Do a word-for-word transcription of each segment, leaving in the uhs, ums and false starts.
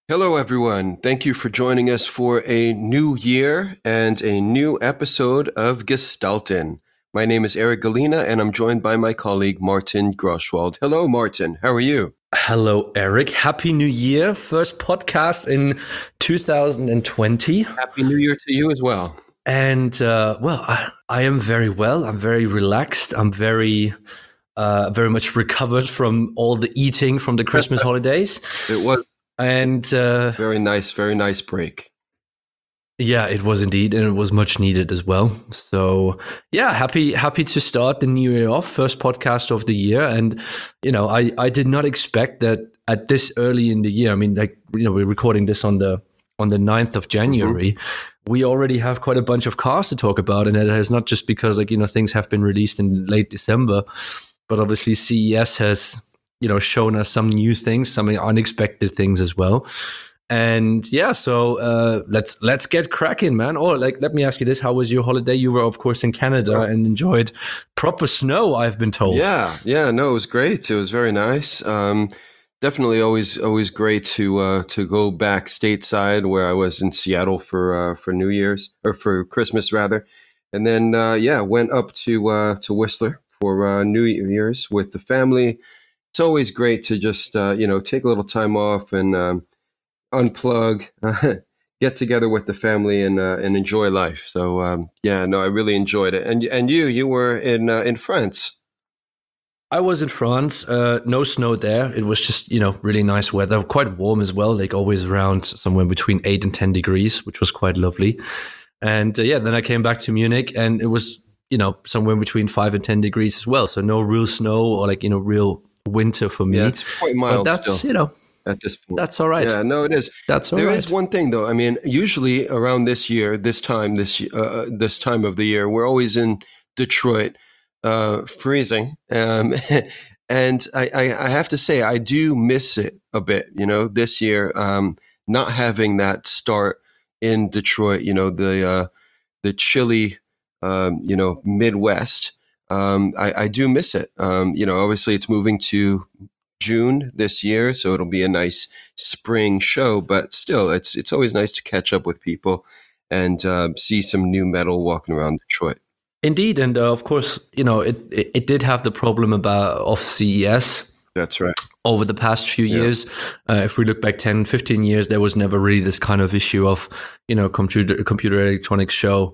Hello, everyone. Thank you for joining us for a new year and a new episode of Gestalten. My name is Eric Galina, and I'm joined by my colleague Martin Groschwald. Hello, Martin. How are you? Hello, Eric. Happy New Year. First podcast in two thousand twenty. Happy New Year to you as well. And, uh, well, I, I am very well. I'm very relaxed. I'm very... Uh, very much recovered from all the eating from the Christmas holidays. It was and uh, very nice, very nice break. Yeah, it was indeed, and it was much needed as well. So yeah, happy happy to start the new year off, first podcast of the year. And you know, I I did not expect that at this early in the year. I mean, like you know, we're recording this on the on the ninth of January. Mm-hmm. We already have quite a bunch of cars to talk about, and it is not just because like you know things have been released in late December. But obviously C E S has, you know, shown us some new things, some unexpected things as well. And yeah, so uh, let's let's get cracking, man. Or like, let me ask you this: how was your holiday? You were, of course, in Canada and enjoyed proper snow, I've been told. Yeah, yeah, no, it was great. It was very nice. Um, definitely, always always great to uh, to go back stateside, where I was in Seattle for uh, for New Year's or for Christmas rather, and then uh, yeah, went up to uh, to Whistler for uh, New Year's with the family. It's always great to just, uh, you know, take a little time off and um, unplug, uh, get together with the family and uh, and enjoy life. So, um, yeah, no, I really enjoyed it. And and you, you were in uh, in France. I was in France. Uh, no snow there. It was just, you know, really nice weather. Quite warm as well, like always around somewhere between eight and ten degrees, which was quite lovely. And uh, yeah, then I came back to Munich and it was, you know, somewhere between five and ten degrees as well. So no real snow or like, you know, real winter for me. Yeah, it's quite mild but that's, still, you know, at this point. That's all right. Yeah, no, it is. That's all there right. There is one thing though. I mean, usually around this year, this time, this uh, this time of the year, we're always in Detroit, uh, freezing. Um, and I, I, I have to say, I do miss it a bit, you know, this year, um, not having that start in Detroit, you know, the, uh, the chilly, Um, you know, Midwest. Um, I, I do miss it. Um, you know, obviously it's moving to June this year, so it'll be a nice spring show. But still, it's it's always nice to catch up with people and uh, see some new metal walking around Detroit. Indeed, and uh, of course, you know, it, it it did have the problem about of C E S. That's right. Over the past few yeah. years, uh, if we look back ten, fifteen years, there was never really this kind of issue of, you know, computer computer electronics show.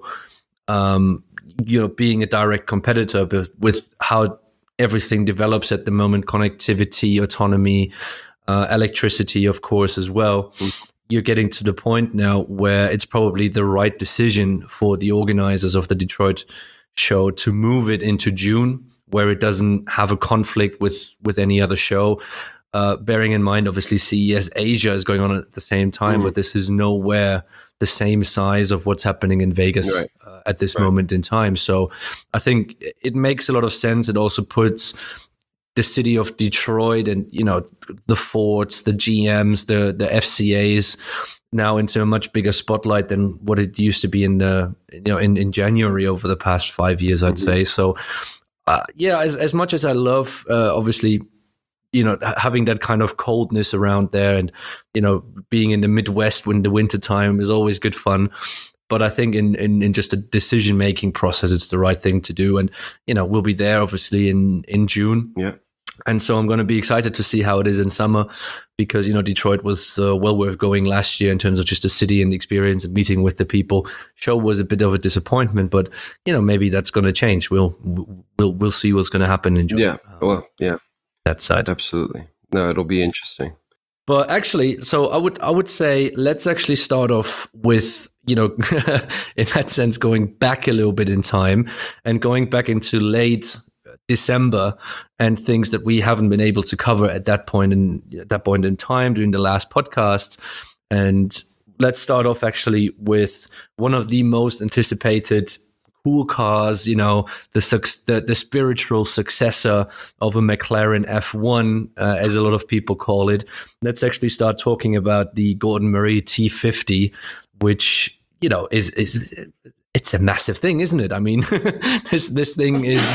Um, you know, being a direct competitor, but with how everything develops at the moment, connectivity, autonomy, uh, electricity, of course, as well. Mm. You're getting to the point now where it's probably the right decision for the organizers of the Detroit show to move it into June, where it doesn't have a conflict with, with any other show. Uh, bearing in mind, obviously, C E S Asia is going on at the same time, mm. but this is nowhere the same size of what's happening in Vegas right. uh, at this right. moment in time. So I think it makes a lot of sense. It also puts the city of Detroit and, you know, the Fords, the G Ms, the the F C As now into a much bigger spotlight than what it used to be in the, you know, in, in January over the past five years, I'd mm-hmm. say. So, uh, yeah, as, as much as I love, uh, obviously, you know, having that kind of coldness around there and, you know, being in the Midwest when the winter time is always good fun. But I think in, in, in just a decision-making process, it's the right thing to do. And, you know, we'll be there obviously in, in June. Yeah. And so I'm going to be excited to see how it is in summer because, you know, Detroit was uh, well worth going last year in terms of just the city and the experience and meeting with the people. Show was a bit of a disappointment, but, you know, maybe that's going to change. We'll, we'll, we'll see what's going to happen in June. Yeah. Well, yeah. That side. Absolutely. No, it'll be interesting. But actually, so I would I would say let's actually start off with, you know, in that sense, going back a little bit in time and going back into late December and things that we haven't been able to cover at that point in at that point in time during the last podcast. And let's start off actually with one of the most anticipated cool cars, you know, the, the the spiritual successor of a McLaren F one, uh, as a lot of people call it. Let's actually start talking about the Gordon Murray T fifty, which, you know, is is it's a massive thing, isn't it? I mean, this this thing is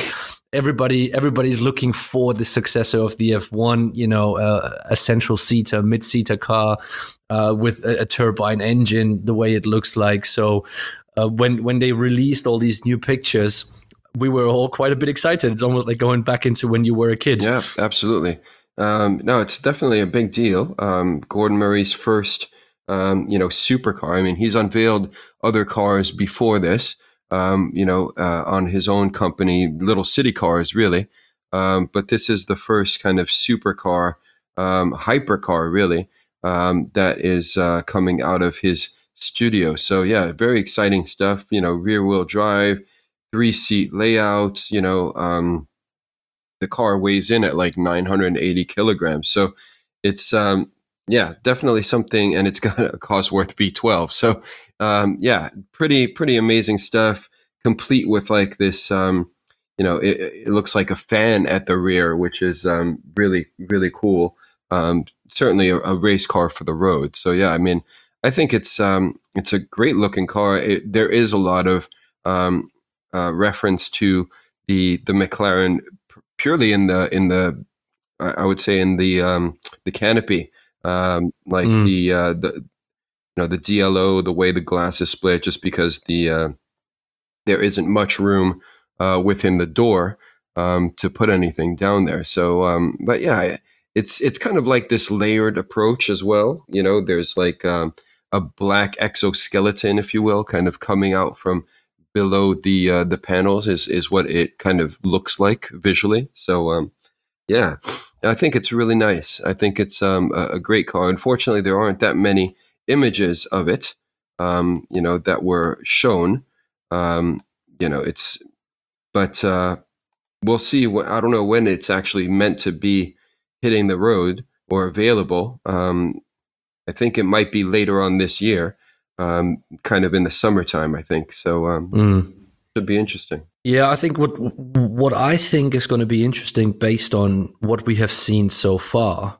everybody everybody's looking for the successor of the F one, you know, uh, a central seater, mid seater car uh, with a, a turbine engine, the way it looks like. So uh, when when they released all these new pictures, we were all quite a bit excited. It's almost like going back into when you were a kid. Yeah, absolutely. Um, no, it's definitely a big deal. Um, Gordon Murray's first, um, you know, supercar. I mean, he's unveiled other cars before this, um, you know, uh, on his own company, little city cars, really. Um, but this is the first kind of supercar, um, hypercar, really, um, that is uh, coming out of his studio. So, yeah, very exciting stuff. You know, rear wheel drive, three seat layouts, you know, um, the car weighs in at like nine hundred eighty kilograms. So it's, um, yeah, definitely something, and it's got a Cosworth V twelve. So, um, yeah, pretty, pretty amazing stuff, complete with like this, um, you know, it, it looks like a fan at the rear, which is um, really, really cool. Um, certainly a, a race car for the road. So, yeah, I mean, I think it's, um, it's a great looking car. It, there is a lot of um, uh, reference to the, the McLaren purely in the in the I would say in the um, the canopy, um, like mm. the uh, the you know the D L O, the way the glass is split, just because the uh, there isn't much room uh, within the door um, to put anything down there. So, um, but yeah, it's it's kind of like this layered approach as well. You know, there's like um, a black exoskeleton, if you will, kind of coming out from below the uh, the panels is is what it kind of looks like visually. So um, yeah, I think it's really nice. I think it's um, a, a great car. Unfortunately, there aren't that many images of it, um, you know, that were shown. Um, you know, it's, but uh, we'll see. What, I don't know when it's actually meant to be hitting the road or available. Um, I think it might be later on this year. Um, kind of in the summertime, I think. So um, mm. should be interesting. Yeah, I think what what I think is going to be interesting based on what we have seen so far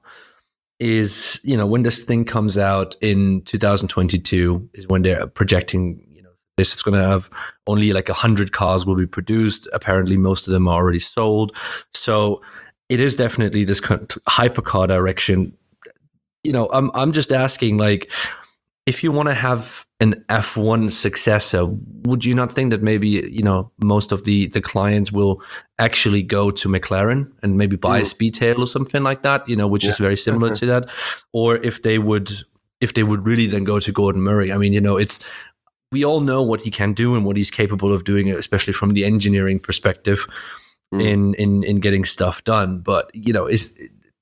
is, you know, when this thing comes out in two thousand twenty-two is when they're projecting, you know, this is going to have only like one hundred cars will be produced. Apparently, most of them are already sold. So it is definitely this kind of hypercar direction. You know, I'm I'm just asking, like, if you want to have an F one successor, would you not think that maybe, you know, most of the, the clients will actually go to McLaren and maybe buy mm. a Speedtail or something like that, you know, which yeah. is very similar uh-huh. to that? Or if they would, if they would really then go to Gordon Murray. I mean, you know, it's, we all know what he can do and what he's capable of doing, especially from the engineering perspective mm. in, in, in getting stuff done. But, you know, is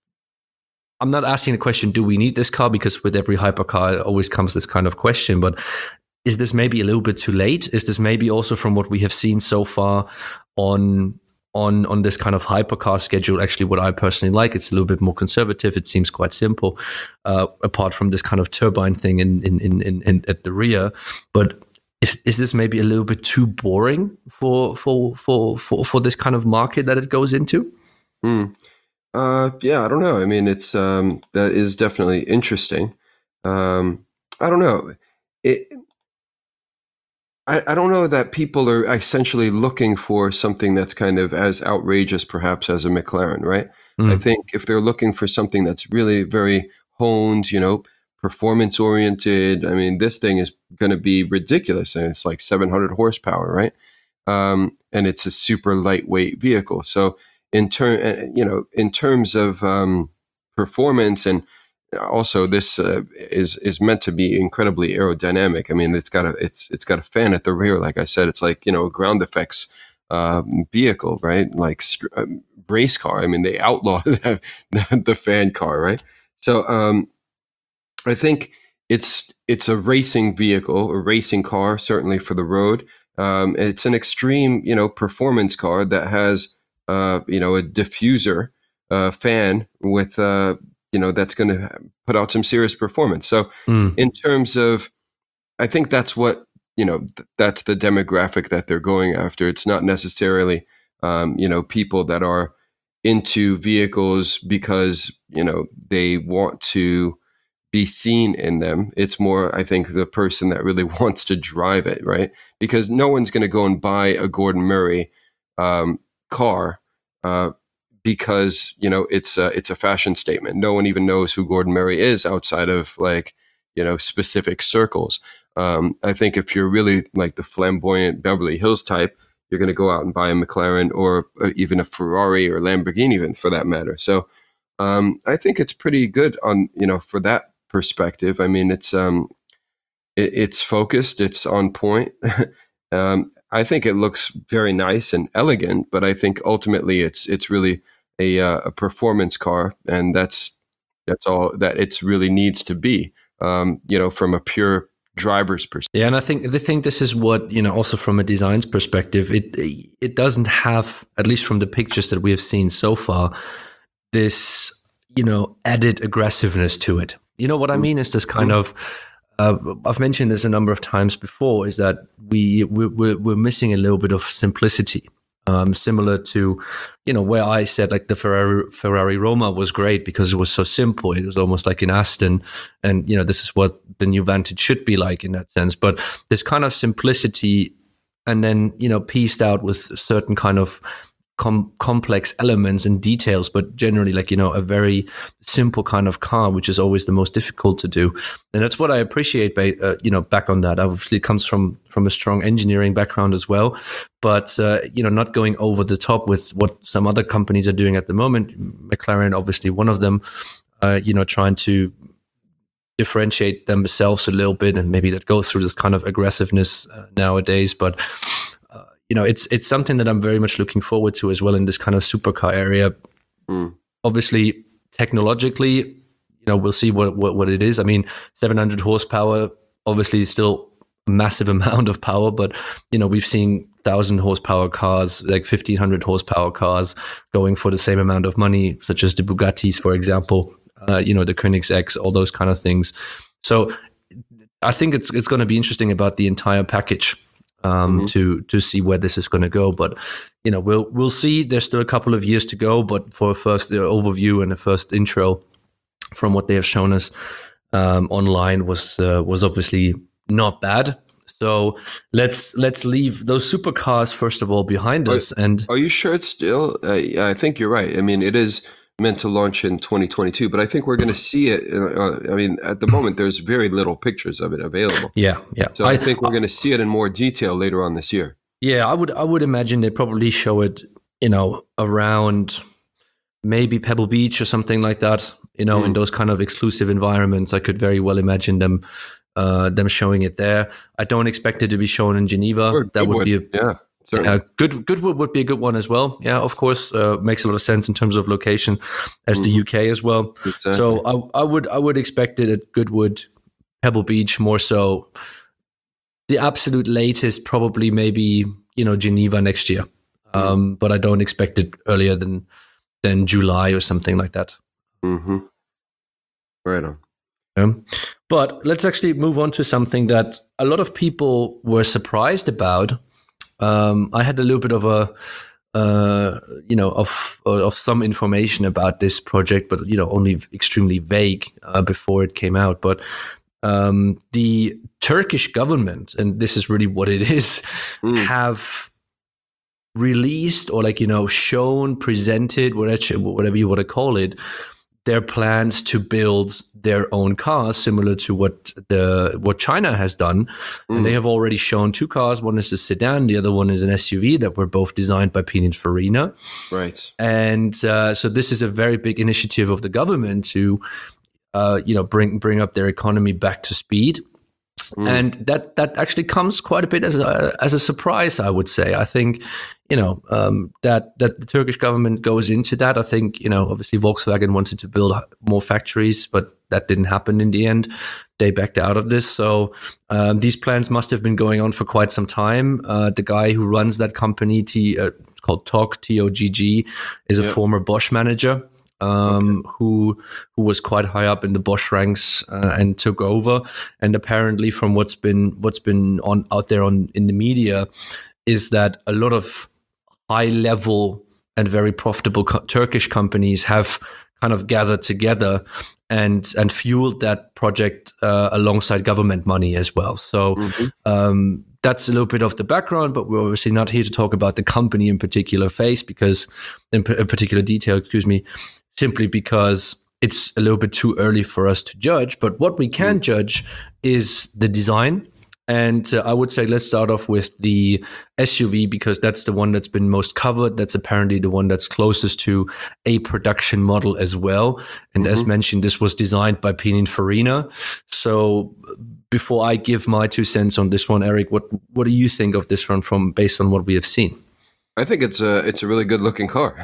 I'm not asking the question, do we need this car? Because with every hypercar, it always comes this kind of question. But is this maybe a little bit too late? Is this maybe also from what we have seen so far on on on this kind of hypercar schedule? Actually, what I personally like, it's a little bit more conservative. It seems quite simple, uh, apart from this kind of turbine thing in in in, in, in at the rear. But is, is this maybe a little bit too boring for for for for, for this kind of market that it goes into? Hmm. Uh, yeah, I don't know. I mean, it's um, that is definitely interesting. Um, I don't know. It. I, I don't know that people are essentially looking for something that's kind of as outrageous, perhaps, as a McLaren, right? Mm. I think if they're looking for something that's really very honed, you know, performance oriented, I mean, this thing is going to be ridiculous, and it's like seven hundred horsepower, right? Um, and it's a super lightweight vehicle, so. In term, you know, in terms of um, performance, and also this uh, is is meant to be incredibly aerodynamic. I mean, it's got a it's it's got a fan at the rear. Like I said, it's like, you know, a ground effects uh, vehicle, right? Like uh, race car. I mean, they outlawed the, the fan car, right? So um, I think it's it's a racing vehicle, a racing car, certainly for the road. Um, it's an extreme, you know, performance car that has. Uh, you know, a diffuser uh, fan with, uh, you know, that's going to put out some serious performance. So mm. in terms of, I think that's what, you know, th- that's the demographic that they're going after. It's not necessarily, um, you know, people that are into vehicles because, you know, they want to be seen in them. It's more, I think, the person that really wants to drive it, right? Because no one's going to go and buy a Gordon Murray um, car uh, because you know it's a, it's a fashion statement. No one even knows who Gordon Murray is outside of like you know specific circles. Um, I think if you're really like the flamboyant Beverly Hills type, you're going to go out and buy a McLaren or, or even a Ferrari or Lamborghini, even for that matter. So um, I think it's pretty good on you know for that perspective. I mean, it's um, it, it's focused, it's on point. um, I think it looks very nice and elegant, but I think ultimately it's it's really a, uh, a performance car, and that's that's all that it's really needs to be. Um, you know, from a pure driver's perspective. Yeah, and I think I think this is what you know. Also from a design's perspective, it it doesn't have, at least from the pictures that we have seen so far, this you know added aggressiveness to it. You know what I mean? Is this kind of uh, I've mentioned this a number of times before. Is that we we're, we're missing a little bit of simplicity. Um, similar to, you know, where I said like the Ferrari, Ferrari Roma was great because it was so simple. It was almost like in Aston, and you know, this is what the new Vantage should be like in that sense. But this kind of simplicity, and then you know, pieced out with certain kind of com- complex elements and details, but generally like you know, a very simple kind of car, which is always the most difficult to do. And that's what I appreciate. By, uh, you know, back on that, obviously it comes from from a strong engineering background as well. But, uh, you know, not going over the top with what some other companies are doing at the moment. McLaren, obviously one of them, uh, you know, trying to differentiate themselves a little bit. And maybe that goes through this kind of aggressiveness uh, nowadays. But, uh, you know, it's it's something that I'm very much looking forward to as well in this kind of supercar area. Mm. Obviously, technologically, you know, we'll see what, what, what it is. I mean, seven hundred horsepower, obviously still massive amount of power, but you know we've seen thousand horsepower cars, like fifteen hundred horsepower cars, going for the same amount of money, such as the Bugattis, for example. Uh, you know the Koenigseggs, all those kind of things. So I think it's it's going to be interesting about the entire package um, mm-hmm. to to see where this is going to go. But you know we'll we'll see. There's still a couple of years to go. But for a first uh, overview and a first intro from what they have shown us um, online was uh, was obviously not bad. So let's let's leave those supercars first of all behind are, us. And are you sure it's still? Uh, I think you're right. I mean, it is meant to launch in twenty twenty-two, but I think we're going to see it. Uh, I mean, at the moment, there's very little pictures of it available. Yeah, yeah. So I, I think we're going to see it in more detail later on this year. Yeah, I would I would imagine they probably show it, you know, around maybe Pebble Beach or something like that. You know, mm. in those kind of exclusive environments, I could very well imagine them. Uh, them showing it there. I don't expect it to be shown in Geneva. Or that would Goodwood. be a, yeah, certainly. Uh, good Goodwood would be a good one as well. Yeah, of course, uh, makes a lot of sense in terms of location, as mm-hmm. the U K as well. Exactly. So I, I would I would expect it at Goodwood, Pebble Beach more so. The absolute latest, probably maybe you know Geneva next year, mm-hmm. um, but I don't expect it earlier than than July or something like that. Mm-hmm. Right on. Um, but let's actually move on to something that a lot of people were surprised about. Um, I had a little bit of a, uh, you know, of of some information about this project, but you know, only extremely vague uh, before it came out. But um, the Turkish government, and this is really what it is, mm. have released or like you know shown, presented, whatever whatever you want to call it, their plans to build their own cars, similar to what the what China has done. Mm. And they have already shown two cars. One is a sedan, the other one is an S U V that were both designed by Pininfarina. Right. And uh, so this is a very big initiative of the government to, uh, you know, bring bring up their economy back to speed. Mm. And that that actually comes quite a bit as a as a surprise, I would say. I think, you know, um, that that the Turkish government goes into that. I think, you know, obviously Volkswagen wanted to build more factories, but that didn't happen in the end. They backed out of this. So um, these plans must have been going on for quite some time. Uh, the guy who runs that company, T, uh, it's called T O G, T O G G, is a yep. former Bosch manager. Um, okay. who who was quite high up in the Bosch ranks uh, and took over. And apparently, from what's been what's been on out there on in the media, is that a lot of high level and very profitable co- Turkish companies have kind of gathered together and and fueled that project uh, alongside government money as well. So mm-hmm. um, that's a little bit of the background, but we're obviously not here to talk about the company in particular phase because in p- particular detail, excuse me, simply because it's a little bit too early for us to judge. But what we can judge is the design. And uh, I would say let's start off with the S U V because that's the one that's been most covered. That's apparently the one that's closest to a production model as well. And mm-hmm. as mentioned, this was designed by Pininfarina. So before I give my two cents on this one, Eric, what what do you think of this one from based on what we have seen? I think it's a it's a really good looking car.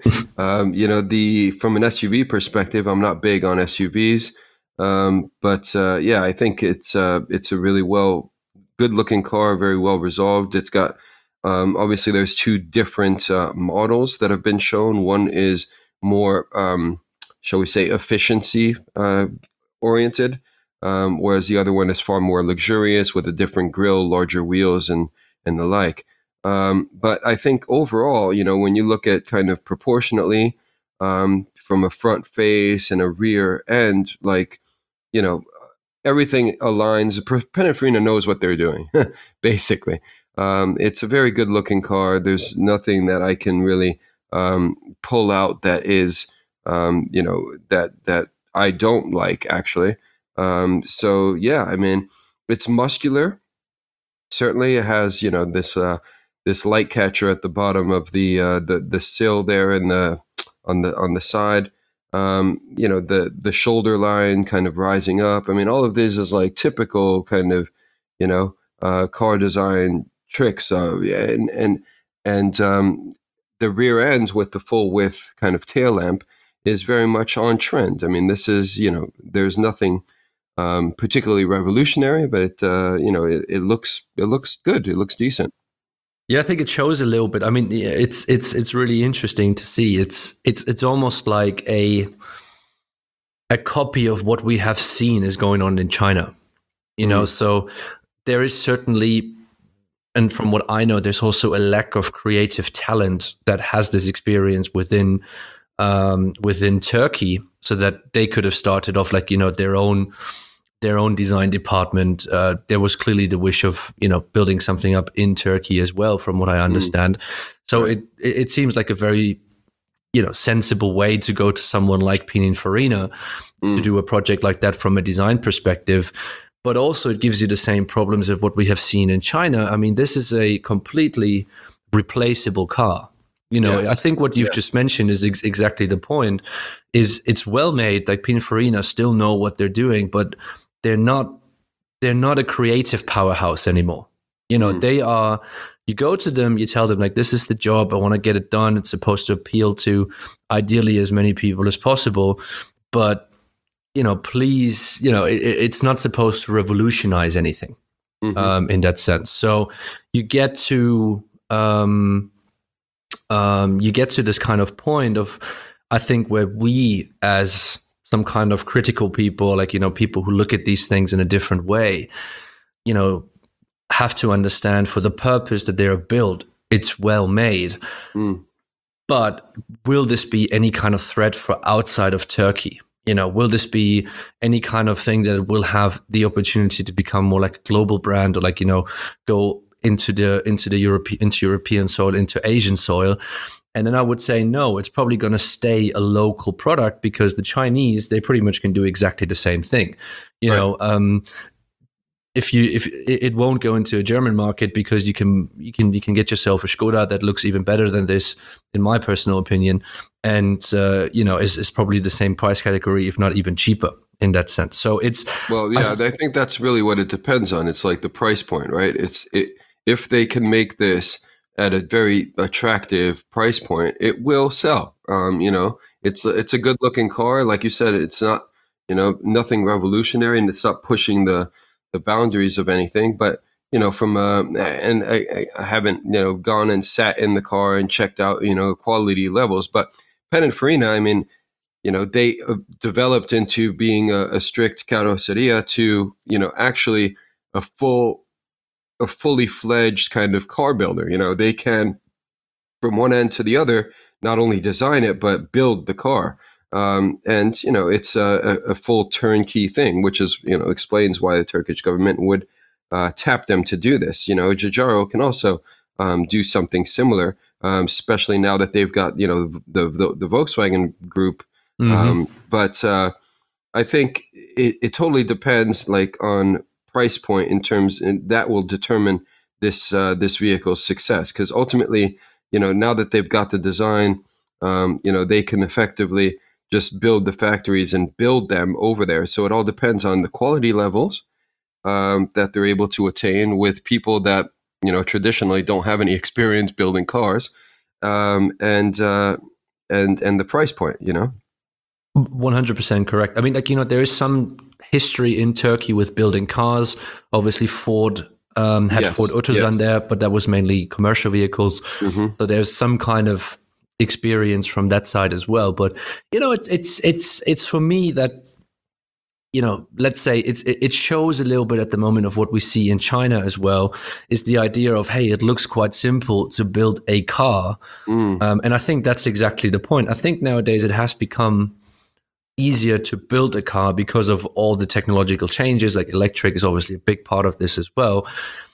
um, you know, the from an S U V perspective, I'm not big on S U Vs, um, but uh, yeah, I think it's uh, it's a really well good looking car, very well resolved. It's got um, obviously there's two different uh, models that have been shown. One is more, um, shall we say, efficiency uh, oriented. Um, whereas the other one is far more luxurious with a different grille, larger wheels, and and the like. Um, but I think overall, you know, when you look at kind of proportionately um, from a front face and a rear end, like, you know, everything aligns. Pininfarina knows what they're doing, basically. Um, it's a very good looking car. There's nothing that I can really um, pull out that is, um, you know, that that I don't like, actually. Um, so yeah, I mean, it's muscular. Certainly, it has you know this uh, this light catcher at the bottom of the uh, the the sill there in the on the on the side. Um, you know the the shoulder line kind of rising up. I mean, all of this is like typical kind of you know uh, car design tricks. Uh, and and and um, the rear ends with the full width kind of tail lamp is very much on trend. I mean, this is you know there's nothing. Um, particularly revolutionary, but it, uh, you know, it, it looks it looks good. It looks decent. Yeah, I think it shows a little bit. I mean, it's it's it's really interesting to see. It's it's it's almost like a a copy of what we have seen is going on in China. You mm. know, so there is certainly, and from what I know, there's also a lack of creative talent that has this experience within um, within Turkey, so that they could have started off like you know their own. their own design department. Uh, there was clearly the wish of, you know, building something up in Turkey as well, from what I understand. Mm. So right. it it seems like a very, you know, sensible way to go to someone like Pininfarina mm. to do a project like that from a design perspective. But also it gives you the same problems of what we have seen in China. I mean, this is a completely replaceable car. You know, yes. I think what you've yeah. just mentioned is ex- exactly the point. Is it's well made. Like Pininfarina still know what they're doing, but they're not they're not a creative powerhouse anymore. You know, mm. they are. You go to them, you tell them like, this is the job. I want to get it done. It's supposed to appeal to ideally as many people as possible, but you know, please, you know, it, it's not supposed to revolutionize anything mm-hmm. um, in that sense. So you get to. Um, Um, you get to this kind of point of, I think, where we as some kind of critical people, like, you know, people who look at these things in a different way, you know, have to understand for the purpose that they're built, it's well made. Mm. But will this be any kind of threat for outside of Turkey? You know, will this be any kind of thing that will have the opportunity to become more like a global brand or like, you know, go into the into the European into European soil, into Asian soil? And then I would say no, it's probably going to stay a local product because the Chinese, they pretty much can do exactly the same thing. You right. know, um, if you if it won't go into a German market because you can you can you can get yourself a Skoda that looks even better than this, in my personal opinion, and uh, you know is is probably the same price category, if not even cheaper in that sense. So it's well, yeah, I, I think that's really what it depends on. It's like the price point, right? It's it. If they can make this at a very attractive price point, it will sell. Um, you know, it's a, it's a good looking car. Like you said, it's not, you know, nothing revolutionary and it's not pushing the, the boundaries of anything. But, you know, from, uh, and I, I haven't, you know, gone and sat in the car and checked out, you know, quality levels. But Pininfarina, I mean, you know, they developed into being a, a strict carrozzeria to, you know, actually a full, a fully fledged kind of car builder. You know, they can, from one end to the other, not only design it, but build the car. Um, and, you know, it's a, a full turnkey thing, which is, you know, explains why the Turkish government would uh, tap them to do this. You know, Giugiaro can also um, do something similar, um, especially now that they've got, you know, the the, the Volkswagen Group. Mm-hmm. Um, but uh, I think it, it totally depends, like, on price point in terms, and that will determine this uh, this vehicle's success. Because ultimately, you know, now that they've got the design, um, you know, they can effectively just build the factories and build them over there. So it all depends on the quality levels um, that they're able to attain with people that, you know, traditionally don't have any experience building cars, um, and uh, and and the price point, you know. one hundred percent correct. I mean, like, you know, there is some history in Turkey with building cars. Obviously, Ford um, had Yes, Ford Otosan yes. there, but that was mainly commercial vehicles. Mm-hmm. So there's some kind of experience from that side as well. But, you know, it's it's it's it's for me that, you know, let's say it's it shows a little bit at the moment of what we see in China as well, is the idea of, hey, it looks quite simple to build a car. Mm. Um, and I think that's exactly the point. I think nowadays it has become easier to build a car because of all the technological changes. Like electric is obviously a big part of this as well.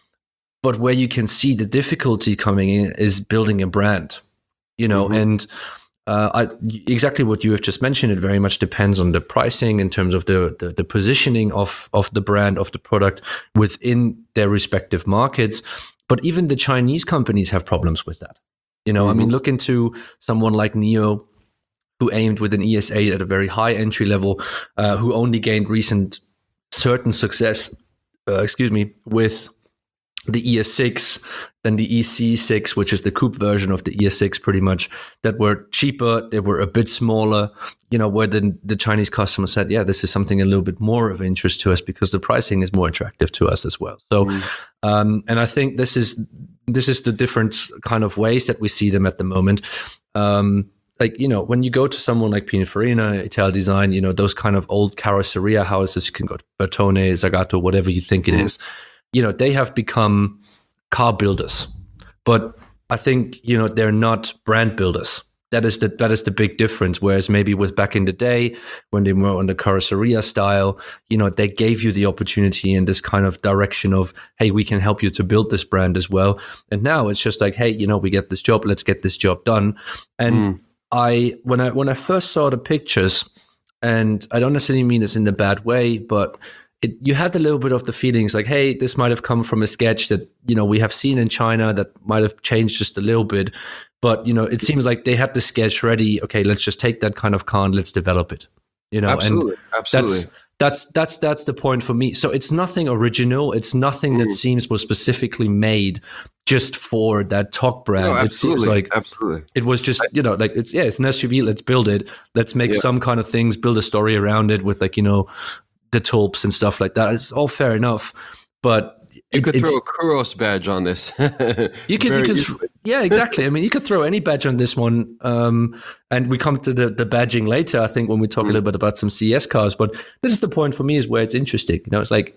But where you can see the difficulty coming in is building a brand, you know, Mm-hmm. and uh, I, exactly what you have just mentioned. It very much depends on the pricing in terms of the, the the positioning of of the brand, of the product within their respective markets. But even the Chinese companies have problems with that. You know, Mm-hmm. I mean, look into someone like NIO, who aimed with an E S eight at a very high entry level, uh, who only gained recent certain success, uh, excuse me, with the E S six, then the E C six, which is the coupe version of the E S six, pretty much, that were cheaper, they were a bit smaller, you know, where the, the Chinese customer said, yeah, this is something a little bit more of interest to us because the pricing is more attractive to us as well. So, Mm. um, and I think this is this is the different kind of ways that we see them at the moment. Um, like, you know, when you go to someone like Pininfarina, Italdesign, you know, those kind of old carrosseria houses, you can go to Bertone, Zagato, whatever you think it Mm. is, you know, they have become car builders. But I think, you know, they're not brand builders. That is the that is the big difference. Whereas maybe with back in the day when they were on the carrosseria style, you know, they gave you the opportunity in this kind of direction of, hey, we can help you to build this brand as well. And now it's just like, hey, you know, we get this job, let's get this job done. And Mm. I when I when I first saw the pictures, and I don't necessarily mean this in a bad way, but it, you had a little bit of the feelings like, hey, this might have come from a sketch that, you know, we have seen in China that might have changed just a little bit. But, you know, it seems like they had the sketch ready. Okay, let's just take that kind of car and let's develop it. You know, Absolutely, and absolutely. that's that's that's that's the point for me. So it's nothing original. It's nothing that Mm. seems was specifically made just for that Talk brand. No, It seems absolutely, like absolutely. it was just, you know, like, it's, yeah, it's an S U V. Let's build it. Let's make Yeah. some kind of things, build a story around it with, like, you know, the tulps and stuff like that. It's all fair enough, but You it, could it's throw a Kuros badge on this. you could, you Very could, easily. yeah, exactly. I mean, you could throw any badge on this one, um, and we come to the, the badging later. I think when we talk Mm. a little bit about some C S cars, but this is the point for me is where it's interesting. You know, it's like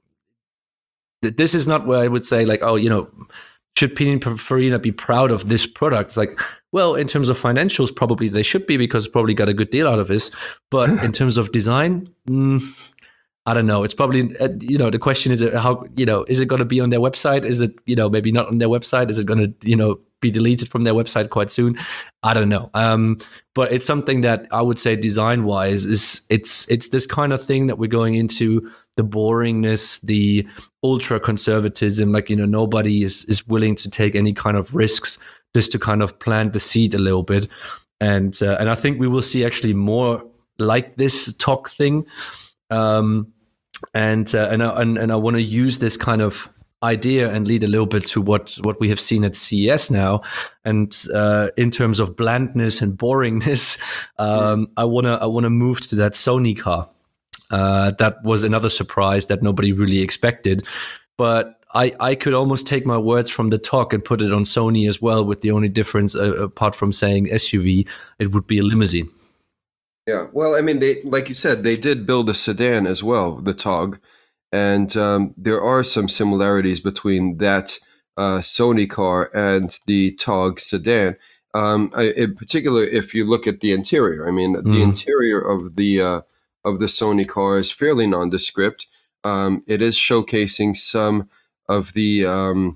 th- this is not where I would say like, oh, you know, should Pininfarina be proud of this product? It's like, well, in terms of financials, probably they should be because probably got a good deal out of this. But in terms of design, mm, I don't know. It's probably, uh, you know, the question is uh, how, you know, is it going to be on their website? Is it, you know, maybe not on their website? Is it going to, you know, be deleted from their website quite soon? I don't know. Um, but it's something that I would say design wise is it's, it's this kind of thing that we're going into, the boringness, the ultra conservatism, like, you know, nobody is, is willing to take any kind of risks just to kind of plant the seed a little bit. And, uh, and I think we will see actually more like this talk thing. Um, and, uh, and, I, and, and I want to use this kind of idea and lead a little bit to what, what we have seen at C E S now. And uh, in terms of blandness and boringness, um, I want to I want to move to that Sony car. Uh, that was another surprise that nobody really expected. But I, I could almost take my words from the talk and put it on Sony as well, with the only difference, uh, apart from saying S U V, it would be a limousine. Yeah, well, I mean, they, like you said, they did build a sedan as well, the Tog, and um, there are some similarities between that uh, Sony car and the Tog sedan. Um, I, in particular, if you look at the interior, I mean, the Mm. interior of the uh, of the Sony car is fairly nondescript. Um, it is showcasing some of the um,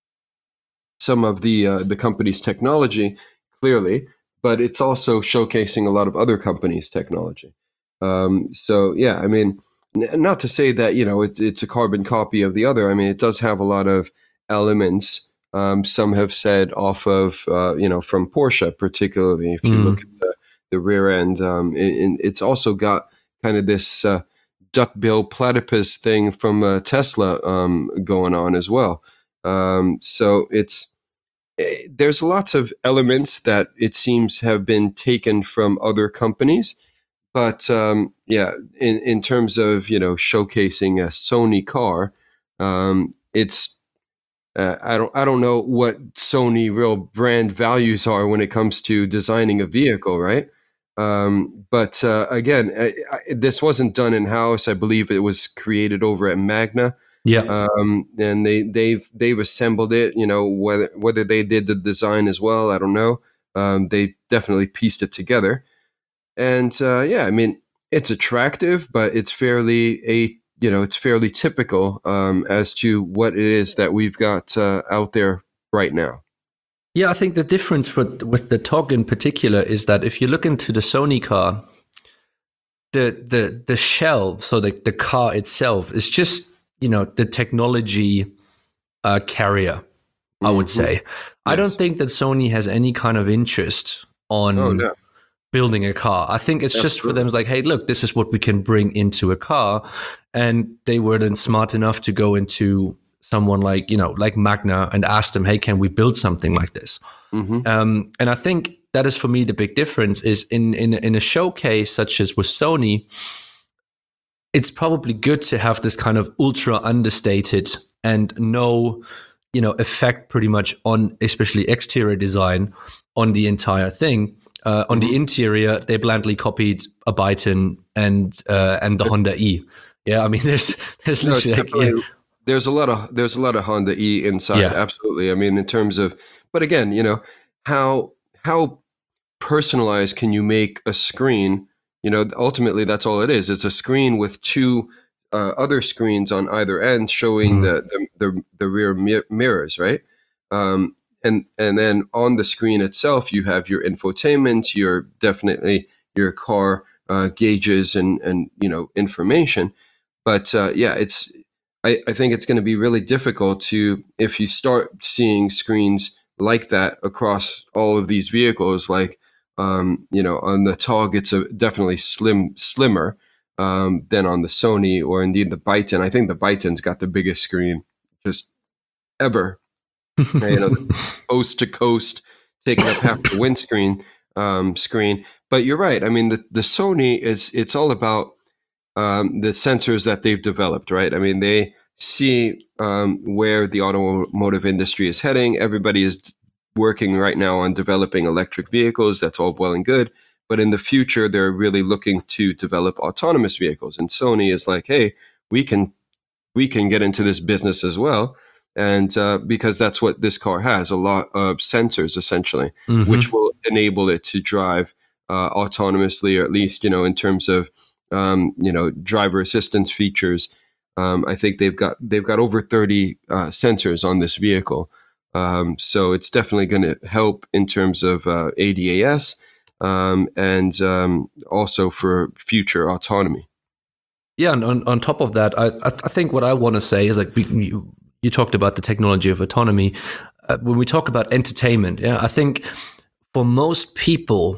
some of the uh, the company's technology clearly, but it's also showcasing a lot of other companies' technology. Um, so yeah, I mean, n- not to say that you know it, it's a carbon copy of the other. I mean, it does have a lot of elements. Um, some have said off of uh, you know from Porsche, particularly if you look Mm. at the, the rear end. Um, it, it's also got kind of this uh, duckbill platypus thing from uh, Tesla um, going on as well. Um, so it's eh, there's lots of elements that it seems have been taken from other companies, but um, yeah, in in terms of you know showcasing a Sony car, um, it's uh, I don't I don't know what Sony real brand values are when it comes to designing a vehicle, right? Um, but uh, again, I, I, this wasn't done in house. I believe it was created over at Magna, Yeah. um, and they they've they've assembled it. You know whether whether they did the design as well, I don't know. Um, they definitely pieced it together, and uh, yeah, I mean it's attractive, but it's fairly a you know it's fairly typical um, as to what it is that we've got uh, out there right now. Yeah, I think the difference with with the T O G in particular is that if you look into the Sony car, the the the shell, so the the car itself is just, you know, the technology uh, carrier, I would Hmm. say. I don't Yes. think that Sony has any kind of interest Oh on no. building a car. I think it's just for them, Absolutely. it's like, hey, look, this is what we can bring into a car. And they were then smart enough to go into someone like, you know, like Magna and ask them, hey, can we build something like this? Hmm. Um, and I think that is for me the big difference is in, in in a showcase such as with Sony, it's probably good to have this kind of ultra understated and no, you know, effect pretty much on especially exterior design on the entire thing. Uh, on the Hmm. interior, they blandly copied a Byton and uh, and the Honda E. Yeah, I mean, there's there's No, it's literally like, yeah, definitely there's a lot of there's a lot of Honda E inside. yeah, Absolutely. I mean, in terms of, but again, you know, how how personalized can you make a screen? You know, ultimately that's all it is. It's a screen with two uh, other screens on either end showing mm, the the, the, the rear mi- mirrors, right? Um, and and then on the screen itself, you have your infotainment, your definitely your car uh, gauges and and you know information. But uh, yeah, it's I, I think it's going to be really difficult to if you start seeing screens like that across all of these vehicles, like um, you know, on the T O G, it's a definitely slim, slimmer um, than on the Sony or indeed the Byton. I think the Byton's got the biggest screen just ever. You know, coast to coast, taking up half the windscreen um, screen. But you're right. I mean, the the Sony is it's all about um, the sensors that they've developed, right? I mean, they see um, where the automotive industry is heading. Everybody is working right now on developing electric vehicles. That's all well and good. But in the future, they're really looking to develop autonomous vehicles. And Sony is like, hey, we can we can get into this business as well. And uh, because that's what this car has, a lot of sensors essentially, which hmm will enable it to drive uh, autonomously, or at least, you know, in terms of, um, you know, driver assistance features. Um, I think they've got they've got over thirty uh, sensors on this vehicle. Um, so it's definitely going to help in terms of uh, A D A S um, and um, also for future autonomy. Yeah, and on, on top of that, I I I think what I want to say is like we, you, you talked about the technology of autonomy. Uh, when we talk about entertainment, yeah, I think for most people,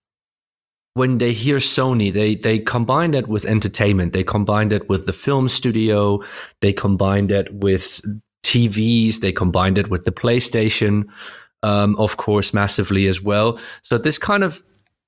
when they hear Sony, they they combine that with entertainment. They combine that with the film studio. They combine that with T Vs. They combine it with the PlayStation, um, of course, massively as well. So this kind of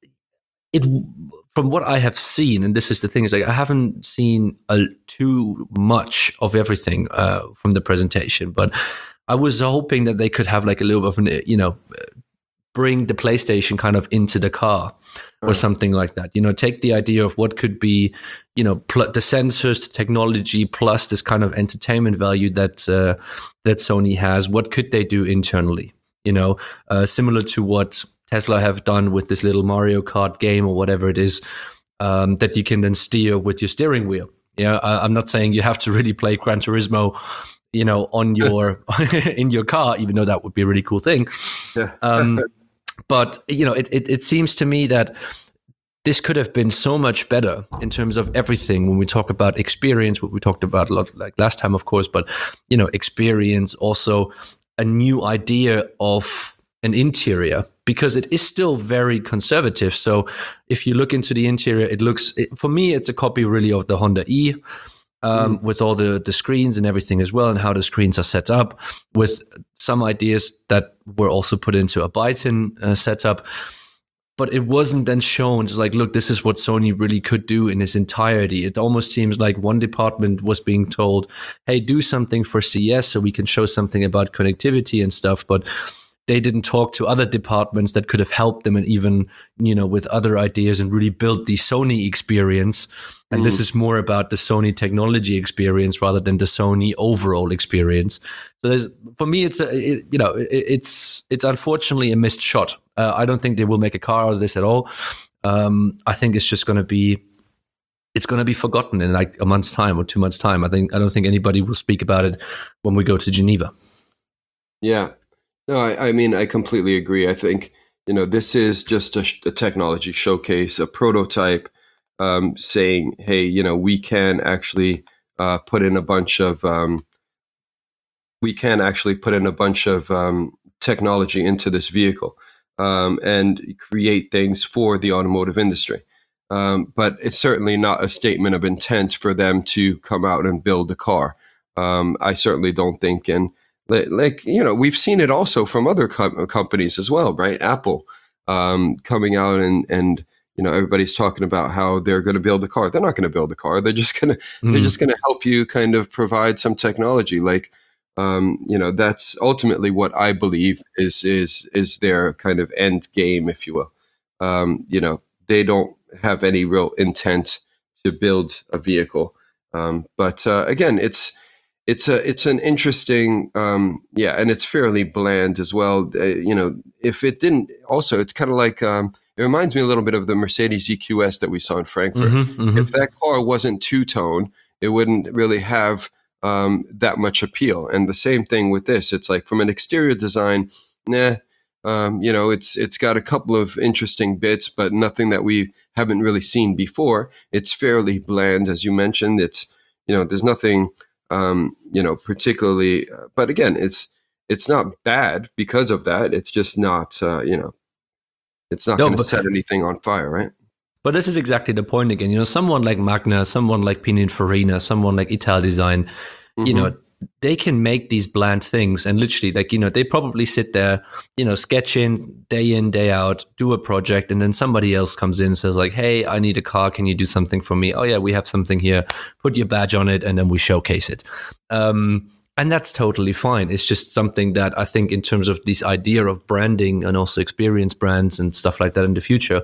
it from what I have seen, and this is the thing, is like I haven't seen a, too much of everything uh, from the presentation, but I was hoping that they could have like a little bit of an, you know, bring the PlayStation kind of into the car or Uh, something like that. You know, take the idea of what could be, you know, pl- the sensors, the technology, plus this kind of entertainment value that uh, that Sony has. What could they do internally? You know, uh, similar to what Tesla have done with this little Mario Kart game or whatever it is um, that you can then steer with your steering wheel. Yeah, I, I'm not saying you have to really play Gran Turismo, you know, on your in your car, even though that would be a really cool thing. Yeah. Um, but you know, it, it it seems to me that this could have been so much better in terms of everything when we talk about experience, what we talked about a lot like last time, of course, but you know, experience, also a new idea of an interior, because it is still very conservative. So if you look into the interior, it looks, it, for me, it's a copy really of the Honda E, um, mm. with all the, the screens and everything as well, and how the screens are set up, with some ideas that were also put into a Byton uh, setup. But it wasn't then shown just like, look, this is what Sony really could do in its entirety. It almost seems like one department was being told, hey, do something for C E S so we can show something about connectivity and stuff. But they didn't talk to other departments that could have helped them, and even, you know, with other ideas, and really build the Sony experience. And mm. this is more about the Sony technology experience rather than the Sony overall experience. So there's, for me, it's a, it, you know, it, it's it's unfortunately a missed shot. Uh, I don't think they will make a car out of this at all. Um, I think it's just going to be, it's going to be forgotten in like a month's time or two months' time. I think I don't think anybody will speak about it when we go to Geneva. Yeah. No, I, I mean, I completely agree. I think, you know, this is just a, a technology showcase, a prototype, um, saying, hey, you know, we can actually uh, put in a bunch of, um, we can actually put in a bunch of um, technology into this vehicle, um, and create things for the automotive industry. Um, but it's certainly not a statement of intent for them to come out and build a car. Um, I certainly don't think, and like, you know, we've seen it also from other co- companies as well, right? Apple um, coming out and, and, you know, everybody's talking about how they're going to build a car. They're not going to build a car. They're just going to, mm. they're just going to help you kind of provide some technology. Like, um, you know, that's ultimately what I believe is, is, is their kind of end game, if you will. Um, you know, they don't have any real intent to build a vehicle. Um, but uh, again, it's, It's a it's an interesting um, yeah, and it's fairly bland as well. Uh, you know, if it didn't, also it's kind of like um, it reminds me a little bit of the Mercedes E Q S that we saw in Frankfurt. Mm-hmm, mm-hmm. If that car wasn't two tone, it wouldn't really have um, that much appeal. And the same thing with this. It's like from an exterior design, nah, um, you know, it's it's got a couple of interesting bits, but nothing that we haven't really seen before. It's fairly bland, as you mentioned. It's, you know, there's nothing. Um, you know, particularly, uh, but again, it's it's not bad because of that. It's just not, uh, you know, it's not no, going to set anything on fire, right? But this is exactly the point again. You know, someone like Magna, someone like Pininfarina, someone like Italdesign, mm-hmm. you know, they can make these bland things, and literally, like, you know, they probably sit there, you know, sketching day in, day out, do a project, and then somebody else comes in and says like, hey, I need a car. Can you do something for me? Oh yeah, we have something here. Put your badge on it, and then we showcase it. Um, and that's totally fine. It's just something that I think in terms of this idea of branding and also experience brands and stuff like that in the future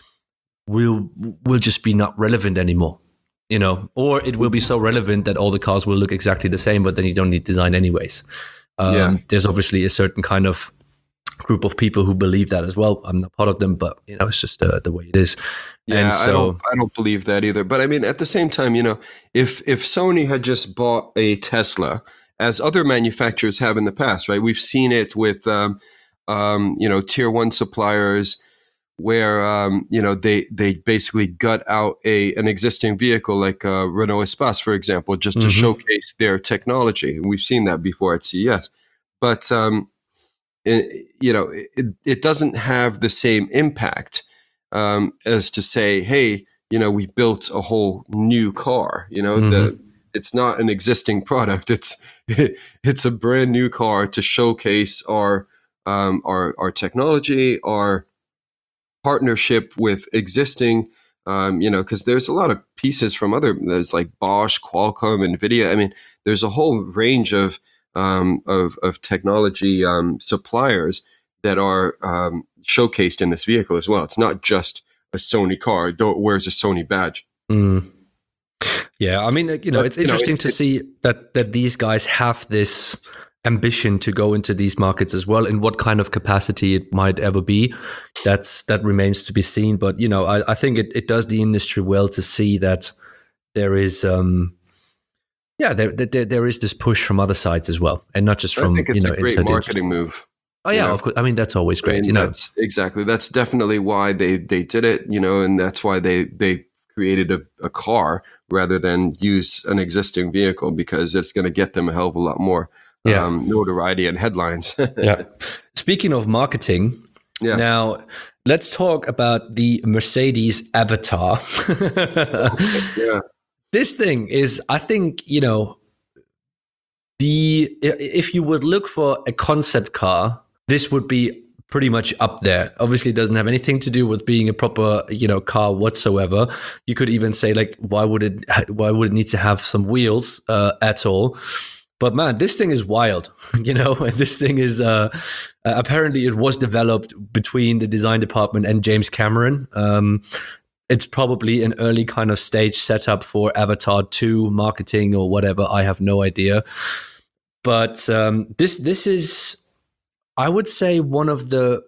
will will just be not relevant anymore. You know, or it will be so relevant that all the cars will look exactly the same, but then you don't need design anyways. Um, yeah. There's obviously a certain kind of group of people who believe that as well. I'm not part of them, but you know, it's just uh, the way it is. Yeah, and so, I don't, I don't believe that either. But I mean, at the same time, you know, if if Sony had just bought a Tesla, as other manufacturers have in the past, right? We've seen it with, um, um, you know, tier one suppliers, where um, you know they they basically gut out a an existing vehicle like uh, Renault Espace, for example, just to mm-hmm. showcase their technology. And we've seen that before at C E S. But um, it, you know, it, it doesn't have the same impact um, as to say, hey, you know, we built a whole new car. You know, mm-hmm. the it's not an existing product. It's it, it's a brand new car to showcase our um, our our technology, our partnership with existing, um, you know, because there's a lot of pieces from other, there's like Bosch, Qualcomm, NVIDIA. I mean, there's a whole range of um, of, of technology um, suppliers that are um, showcased in this vehicle as well. It's not just a Sony car. Don't wears a Sony badge. Mm. Yeah, I mean, you know, but, it's interesting you know, it, to it, see that that these guys have this ambition to go into these markets as well. In what kind of capacity it might ever be, that's that remains to be seen. But you know, I, I think it, it does the industry well to see that there is um yeah there, there there is this push from other sides as well, and not just from I think it's you know a great inside marketing move. Oh yeah, know? of course. I mean, that's always great. I mean, you know, that's exactly that's definitely why they they did it. You know, and that's why they they created a, a car rather than use an existing vehicle, because it's going to get them a hell of a lot more yeah. um, notoriety and headlines. Yeah. Speaking of marketing, Yes. now let's talk about the Mercedes Avatar. Yeah. This thing is, I think, you know, the if you would look for a concept car, this would be pretty much up there. Obviously, it doesn't have anything to do with being a proper, you know, car whatsoever. You could even say, like, why would it why would it need to have some wheels uh, at all? But man, this thing is wild, you know. And this thing is uh, uh, apparently it was developed between the design department and James Cameron. Um, it's probably an early kind of stage setup for Avatar two marketing or whatever. I have no idea. But um, this this is, I would say, one of the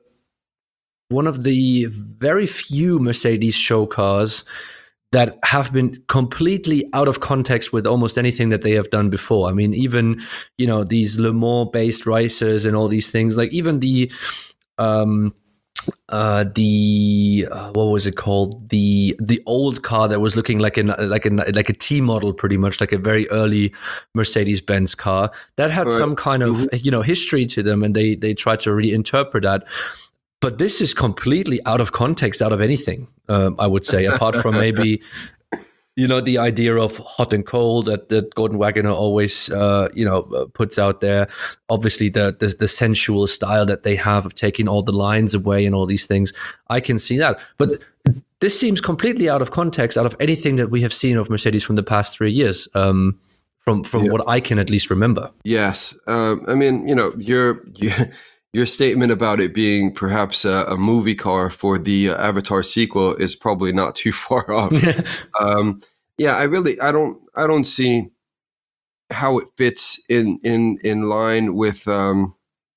one of the very few Mercedes show cars that have been completely out of context with almost anything that they have done before. I mean, even, you know, these Le Mans-based racers and all these things, like even the, um, uh, the uh, what was it called? The the old car that was looking like an like a like a T model, pretty much like a very early Mercedes-Benz car that had Right. some kind of Mhm. you know history to them, and they they tried to reinterpret that. But this is completely out of context, out of anything, um, I would say, apart from maybe, you know, the idea of hot and cold that, that Gordon Wagoner always, uh, you know, uh, puts out there. Obviously, the, the the sensual style that they have of taking all the lines away and all these things. I can see that. But this seems completely out of context, out of anything that we have seen of Mercedes from the past three years, um, from, from Yeah. what I can at least remember. Yes. Um, I mean, you know, your your, your statement about it being perhaps a, a movie car for the uh, Avatar sequel is probably not too far off. um, yeah, I really, I don't, I don't see how it fits in in in line with um,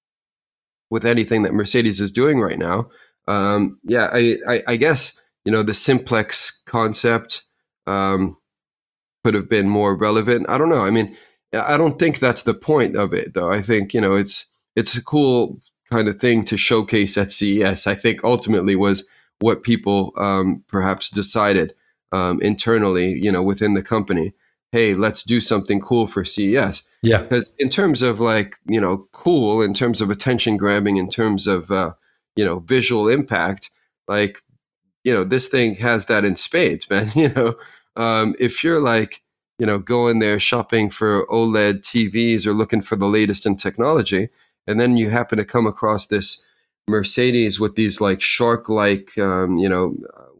with anything that Mercedes is doing right now. Um, yeah, I, I, I guess you know the simplex concept um, could have been more relevant. I don't know. I mean, I don't think that's the point of it, though. I think you know it's it's a cool kind of thing to showcase at C E S. I think ultimately was what people um, perhaps decided um, internally, you know, within the company. Hey, let's do something cool for C E S. Yeah. Because in terms of like, you know, cool, in terms of attention grabbing, in terms of, uh, you know, visual impact, like, you know, this thing has that in spades, man. You know, um, if you're like, you know, going there shopping for OLED T Vs or looking for the latest in technology, and then you happen to come across this Mercedes with these like shark-like, um, you know,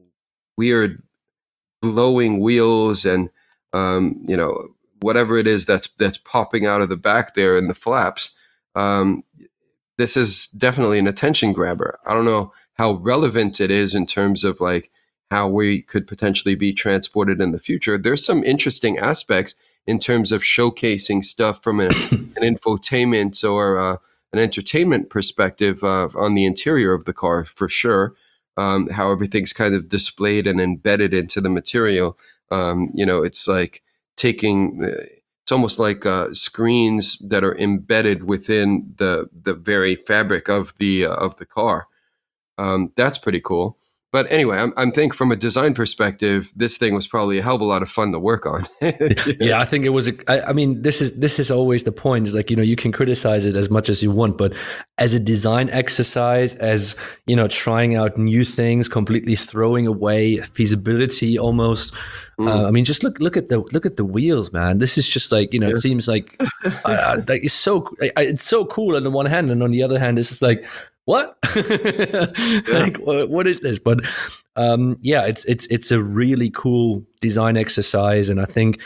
weird glowing wheels and, um, you know, whatever it is that's that's popping out of the back there in the flaps. Um, this is definitely an attention grabber. I don't know how relevant it is in terms of like how we could potentially be transported in the future. There's some interesting aspects in terms of showcasing stuff from an, an infotainment or uh, an entertainment perspective uh, on the interior of the car, for sure. Um, how everything's kind of displayed and embedded into the material. Um, you know, it's like taking, uh, it's almost like uh, screens that are embedded within the the very fabric of the uh, of the car. Um, that's pretty cool. But anyway, I'm, I'm thinking from a design perspective, this thing was probably a hell of a lot of fun to work on. Yeah, I think it was. A, I, I mean, this is this is always the point. Is like, you know, you can criticize it as much as you want, but as a design exercise, as you know, trying out new things, completely throwing away feasibility almost. Mm. Uh, I mean, just look look at the look at the wheels, man. This is just like, you know, Yeah. it seems like uh, like it's so it's so cool on the one hand, and on the other hand, it's just like, what? Like, what, what is this? But um, yeah, it's it's it's a really cool design exercise, and I think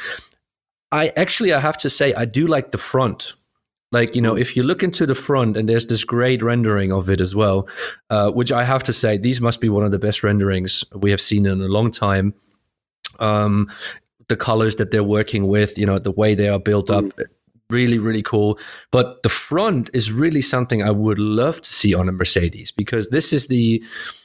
I actually I have to say I do like the front. Like, you know, if you look into the front, and there's this great rendering of it as well, uh, which I have to say these must be one of the best renderings we have seen in a long time. Um, the colors that they're working with, you know, the way they are built up. Really, really cool. But the front is really something I would love to see on a Mercedes, because this is the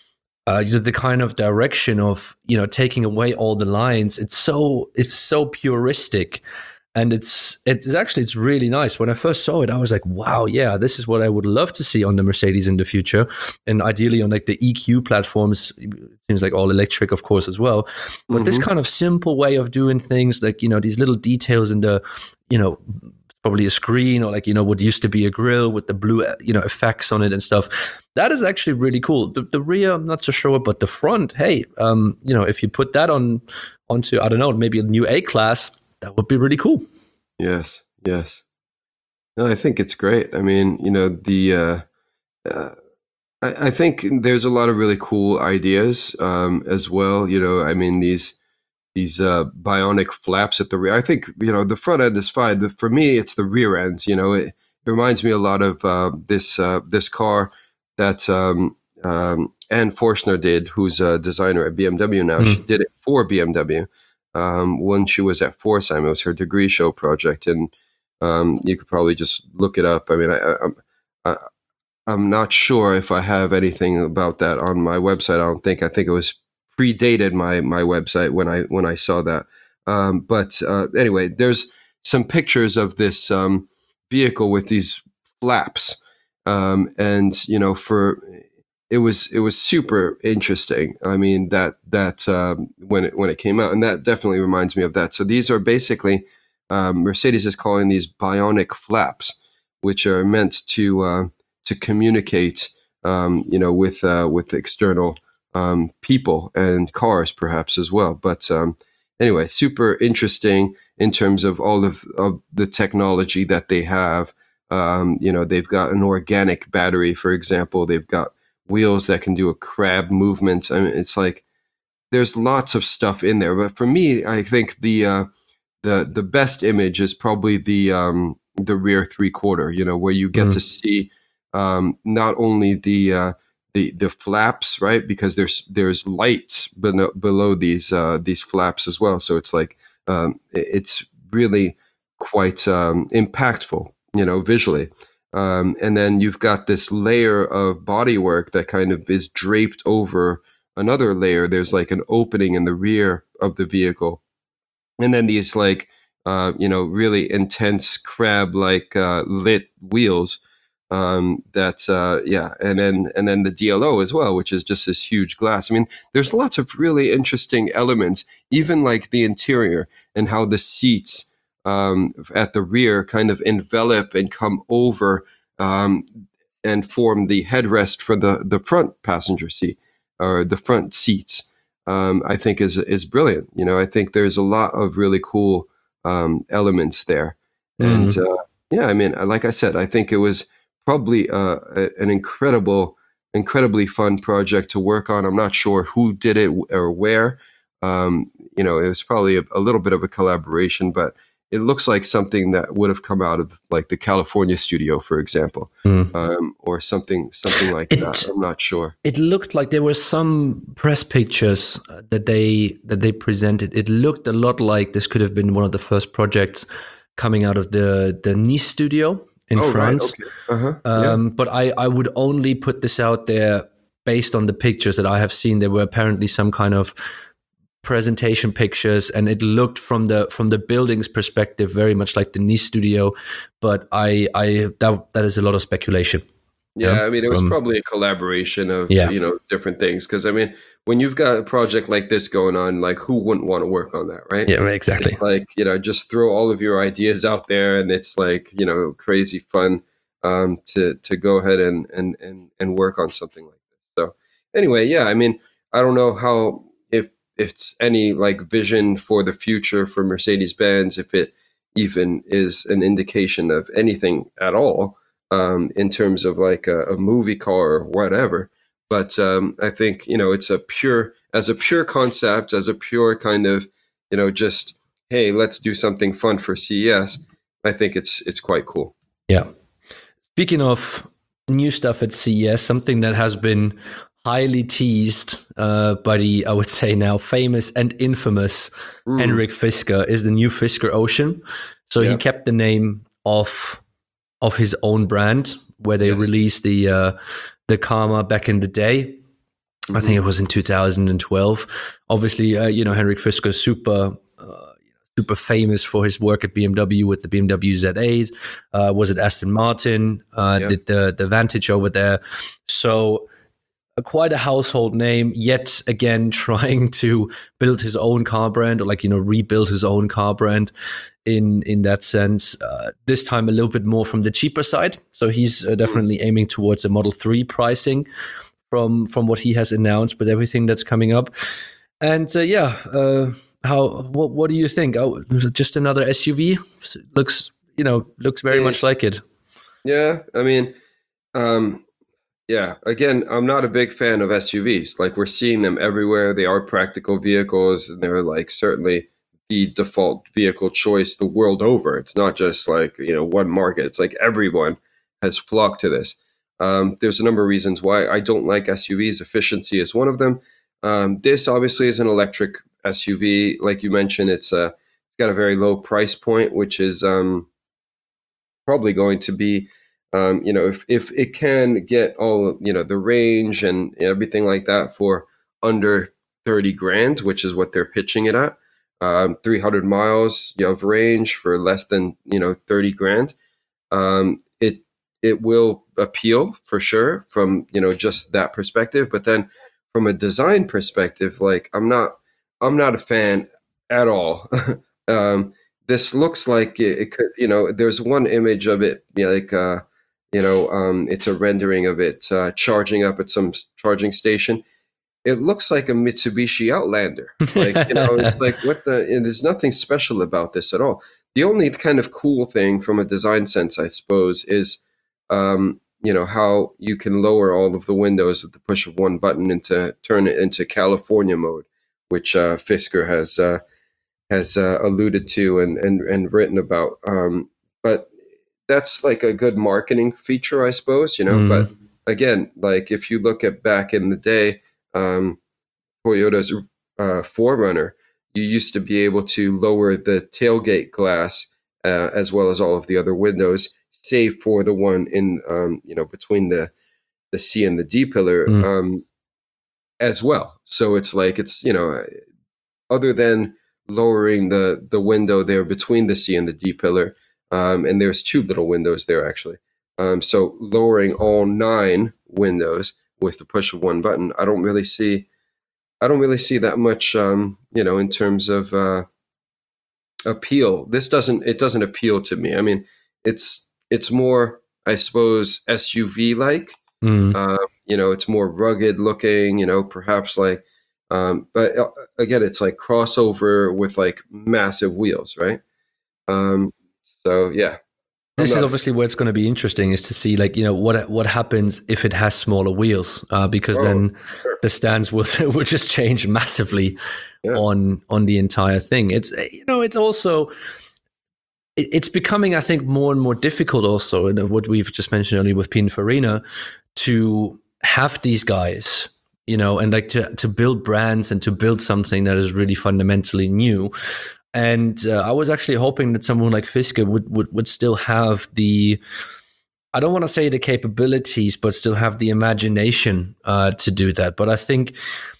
uh, the the kind of direction of, you know, taking away all the lines. It's so it's so puristic, and it's it's actually it's really nice. When I first saw it, I was like, wow, yeah, this is what I would love to see on the Mercedes in the future, and ideally on like the E Q platforms. It seems like all electric, of course, as well. But mm-hmm. this kind of simple way of doing things, like, you know, these little details in the, you know, probably a screen, or like, you know, what used to be a grill with the blue, you know, effects on it and stuff. That is actually really cool. The, the rear, I'm not so sure, but the front, hey, um, you know, if you put that on onto, I don't know, maybe a new A-Class, that would be really cool. Yes, yes. No, I think it's great. I mean, you know, the uh, uh, I, I think there's a lot of really cool ideas um, as well. You know, I mean, these these uh, bionic flaps at the rear. I think, you know, the front end is fine, but for me, it's the rear ends. You know, it, it reminds me a lot of uh, this uh, this car that um, um, Anne Forstner did, who's a designer at B M W now. Mm. She did it for B M W um, when she was at Forsheim. It was her degree show project, and um, you could probably just look it up. I mean, I, I'm I, I'm not sure if I have anything about that on my website. I don't think. I think it was predated my my website when I when I saw that. Um, but uh, anyway, there's some pictures of this um, vehicle with these flaps, um, and you know, for it was it was super interesting. I mean, that that um, when it when it came out, and that definitely reminds me of that. So these are basically um, Mercedes is calling these bionic flaps, which are meant to uh, to communicate, um, you know, with uh, with external um, people and cars, perhaps as well. But um, anyway, super interesting in terms of all of, of the technology that they have. Um, you know, they've got an organic battery, for example. They've got wheels that can do a crab movement. I mean, it's like there's lots of stuff in there. But for me, I think the uh, the the best image is probably the um, the rear three quarter. You know, where you get mm. to see um, not only the uh, the the flaps, right? Because there's there's lights below, below these uh, these flaps as well. So it's like um, it's really quite um, impactful, you know, visually. Um, and then you've got this layer of bodywork that kind of is draped over another layer. There's like an opening in the rear of the vehicle, and then these like uh, you know, really intense crab-like uh, lit wheels. Um, that uh, yeah, and then and then the D L O as well, which is just this huge glass. I mean, there's lots of really interesting elements, even like the interior and how the seats um, at the rear kind of envelop and come over um, and form the headrest for the the front passenger seat or the front seats. Um, I think is is brilliant. You know, I think there's a lot of really cool um, elements there, mm. and uh, yeah, I mean, like I said, I think it was probably uh, an incredible, incredibly fun project to work on. I'm not sure who did it or where. Um, you know, it was probably a, a little bit of a collaboration, but it looks like something that would have come out of like the California studio, for example, mm. um, or something, something like it, that. I'm not sure. It looked like there were some press pictures that they that they presented. It looked a lot like this could have been one of the first projects coming out of the the Nice studio in oh, France. Right. Okay. Uh-huh. Um, yeah. But I, I would only put this out there based on the pictures that I have seen. There were apparently some kind of presentation pictures, and it looked from the from the building's perspective very much like the Nice studio. But I I that that is a lot of speculation. Yeah, yeah? I mean, it was um, probably a collaboration of yeah. you know, different things. Because I mean, when you've got a project like this going on, like who wouldn't want to work on that, right? Yeah, exactly. It's like, you know, just throw all of your ideas out there, and it's like, you know, crazy fun um, to to go ahead and and and and work on something like this. So anyway, yeah, I mean, I don't know how if if it's any like vision for the future for Mercedes-Benz, if it even is an indication of anything at all. Um, in terms of like a, a movie car or whatever. But um, I think, you know, it's a pure, as a pure concept, as a pure kind of, you know, just, hey, let's do something fun for C E S. I think it's it's quite cool. Yeah. Speaking of new stuff at C E S, something that has been highly teased uh, by the, I would say now, famous and infamous mm. Henrik Fisker is the new Fisker Ocean. So yeah. he kept the name of... of his own brand, where they yes. released the uh, the Karma back in the day. Mm-hmm. I think it was in two thousand twelve. Obviously, uh, you know, Henrik Fisker is super, uh, super famous for his work at B M W with the B M W Z eight. Uh, was it Aston Martin? Uh, yeah. Did the the Vantage over there? So uh, quite a household name. Yet again, trying to build his own car brand, or like you know, rebuild his own car brand. In in that sense, uh, this time a little bit more from the cheaper side. So he's uh, definitely mm. aiming towards a Model three pricing. From from what he has announced, but everything that's coming up, and uh, yeah, uh, how what what do you think? Oh, just another S U V? Looks you know looks very yeah. much like it. Yeah, I mean, um, yeah. Again, I'm not a big fan of S U Vs. Like we're seeing them everywhere. They are practical vehicles, and they're like certainly the default vehicle choice the world over. It's not just like you know one market. It's like everyone has flocked to this. Um, there's a number of reasons why I don't like S U Vs. Efficiency is one of them. Um, this obviously is an electric S U V. Like you mentioned, it's, uh, it's got a very low price point, which is um, probably going to be, um, you know, if, if it can get all, you know, the range and everything like that for under thirty grand, which is what they're pitching it at, um, three hundred miles of range for less than, you know, thirty grand. Um, it, it will appeal for sure from, you know, just that perspective. But then from a design perspective, like I'm not, I'm not a fan at all. um, this looks like it, it could, you know, there's one image of it, you know, like, uh, you know, um, it's a rendering of it uh, charging up at some charging station. It looks like a Mitsubishi Outlander. Like, you know, it's like what the, and there's nothing special about this at all. The only kind of cool thing from a design sense, I suppose, is, um, you know, how you can lower all of the windows at the push of one button into turn it into California mode, which uh, Fisker has uh, has uh, alluded to and, and, and written about. Um, but that's like a good marketing feature, I suppose, you know. Mm. But again, like if you look at back in the day, um, Toyota's uh, four runner, you used to be able to lower the tailgate glass uh, as well as all of the other windows, save for the one in, um, you know, between the, the C and the D pillar mm. um, as well. So it's like, it's, you know, other than lowering the, the window there between the C and the D pillar, um, and there's two little windows there actually. Um, so lowering all nine windows with the push of one button, I don't really see, I don't really see that much, um, you know, in terms of uh, appeal. This doesn't, it doesn't appeal to me. I mean, it's, it's more, I suppose, S U V like, mm. uh, you know, it's more rugged looking, you know, perhaps like, um, but uh, again, it's like crossover with like massive wheels, right? Um, so yeah. This is obviously where it's going to be interesting is to see like, you know, what what happens if it has smaller wheels, uh, because oh, then sure. the stance will will just change massively yeah. on on the entire thing. It's, you know, it's also, it, it's becoming, I think, more and more difficult also, and what we've just mentioned earlier with Pininfarina, to have these guys, you know, and like to, to build brands and to build something that is really fundamentally new. And uh, I was actually hoping that someone like Fisker would, would would still have the, I don't want to say the capabilities, but still have the imagination uh, to do that. But I think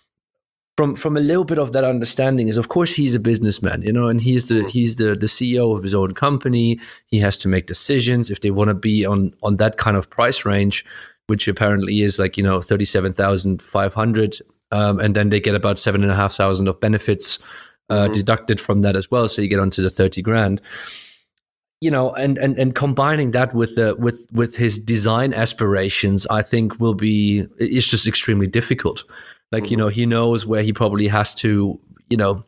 from from a little bit of that understanding is, of course, he's a businessman, you know, and he's the he's the the C E O of his own company. He has to make decisions if they want to be on on that kind of price range, which apparently is like, you know, thirty-seven thousand five hundred, um, and then they get about seven and a half thousand of benefits. Uh, mm-hmm. deducted from that as well, so you get onto the thirty grand. You know, and and and combining that with the with with his design aspirations, I think will be it's just extremely difficult. Like mm-hmm. you know, he knows where he probably has to, you know,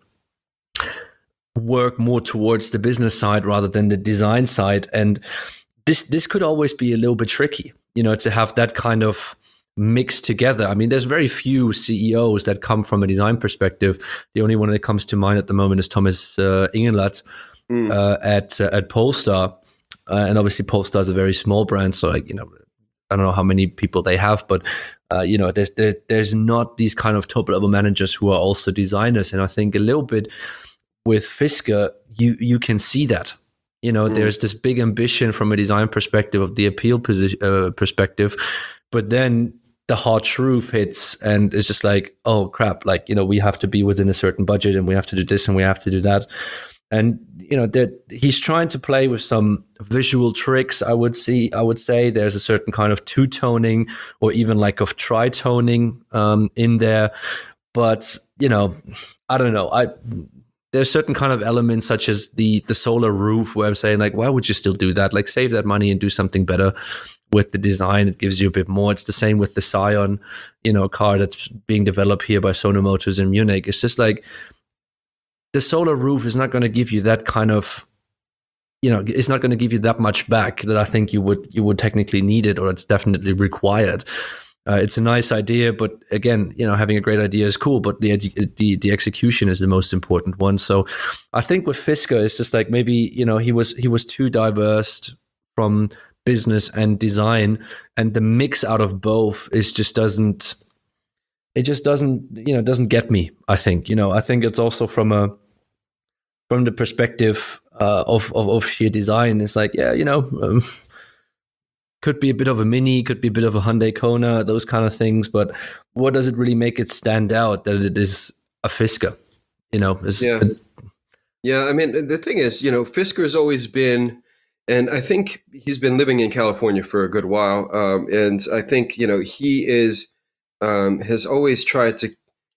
work more towards the business side rather than the design side, and this this could always be a little bit tricky. You know, to have that kind of mixed together. I mean, there's very few C E Os that come from a design perspective. The only one that comes to mind at the moment is Thomas uh, Ingenlath mm. uh, at uh, at Polestar, uh, and obviously Polestar is a very small brand, so like, you know, I don't know how many people they have, but uh, you know, there's there, there's not these kind of top level managers who are also designers, and I think a little bit with Fisker, you you can see that. You know, mm. there's this big ambition from a design perspective of the appeal position, uh, perspective, but then the hard truth hits, and it's just like, oh crap, like, you know, we have to be within a certain budget, and we have to do this and we have to do that. And you know that he's trying to play with some visual tricks. I would see. I would say there's a certain kind of two toning, or even like of tritoning um, in there. But you know, I don't know. I there's certain kind of elements such as the the solar roof where I'm saying like, why would you still do that? Like, save that money and do something better with the design. It gives you a bit more. It's the same with the Scion, you know, car that's being developed here by Sono Motors in Munich. It's just like, the solar roof is not going to give you that kind of, you know, it's not going to give you that much back that I think you would you would technically need it, or it's definitely required. Uh, it's a nice idea, but again, you know, having a great idea is cool, but the the the execution is the most important one. So I think with Fisker, it's just like maybe, you know, he was he was too diverse from business and design, and the mix out of both is just doesn't. It just doesn't, you know, doesn't get me. I think, you know, I think it's also from a from the perspective uh, of, of of sheer design. It's like, yeah, you know, um, could be a bit of a Mini, could be a bit of a Hyundai Kona, those kind of things. But what does it really make it stand out that it is a Fisker? You know, is Yeah. Yeah, I mean, the thing is, you know, Fisker has always been, and I think he's been living in California for a good while, um, and I think, you know, he is um, has always tried to.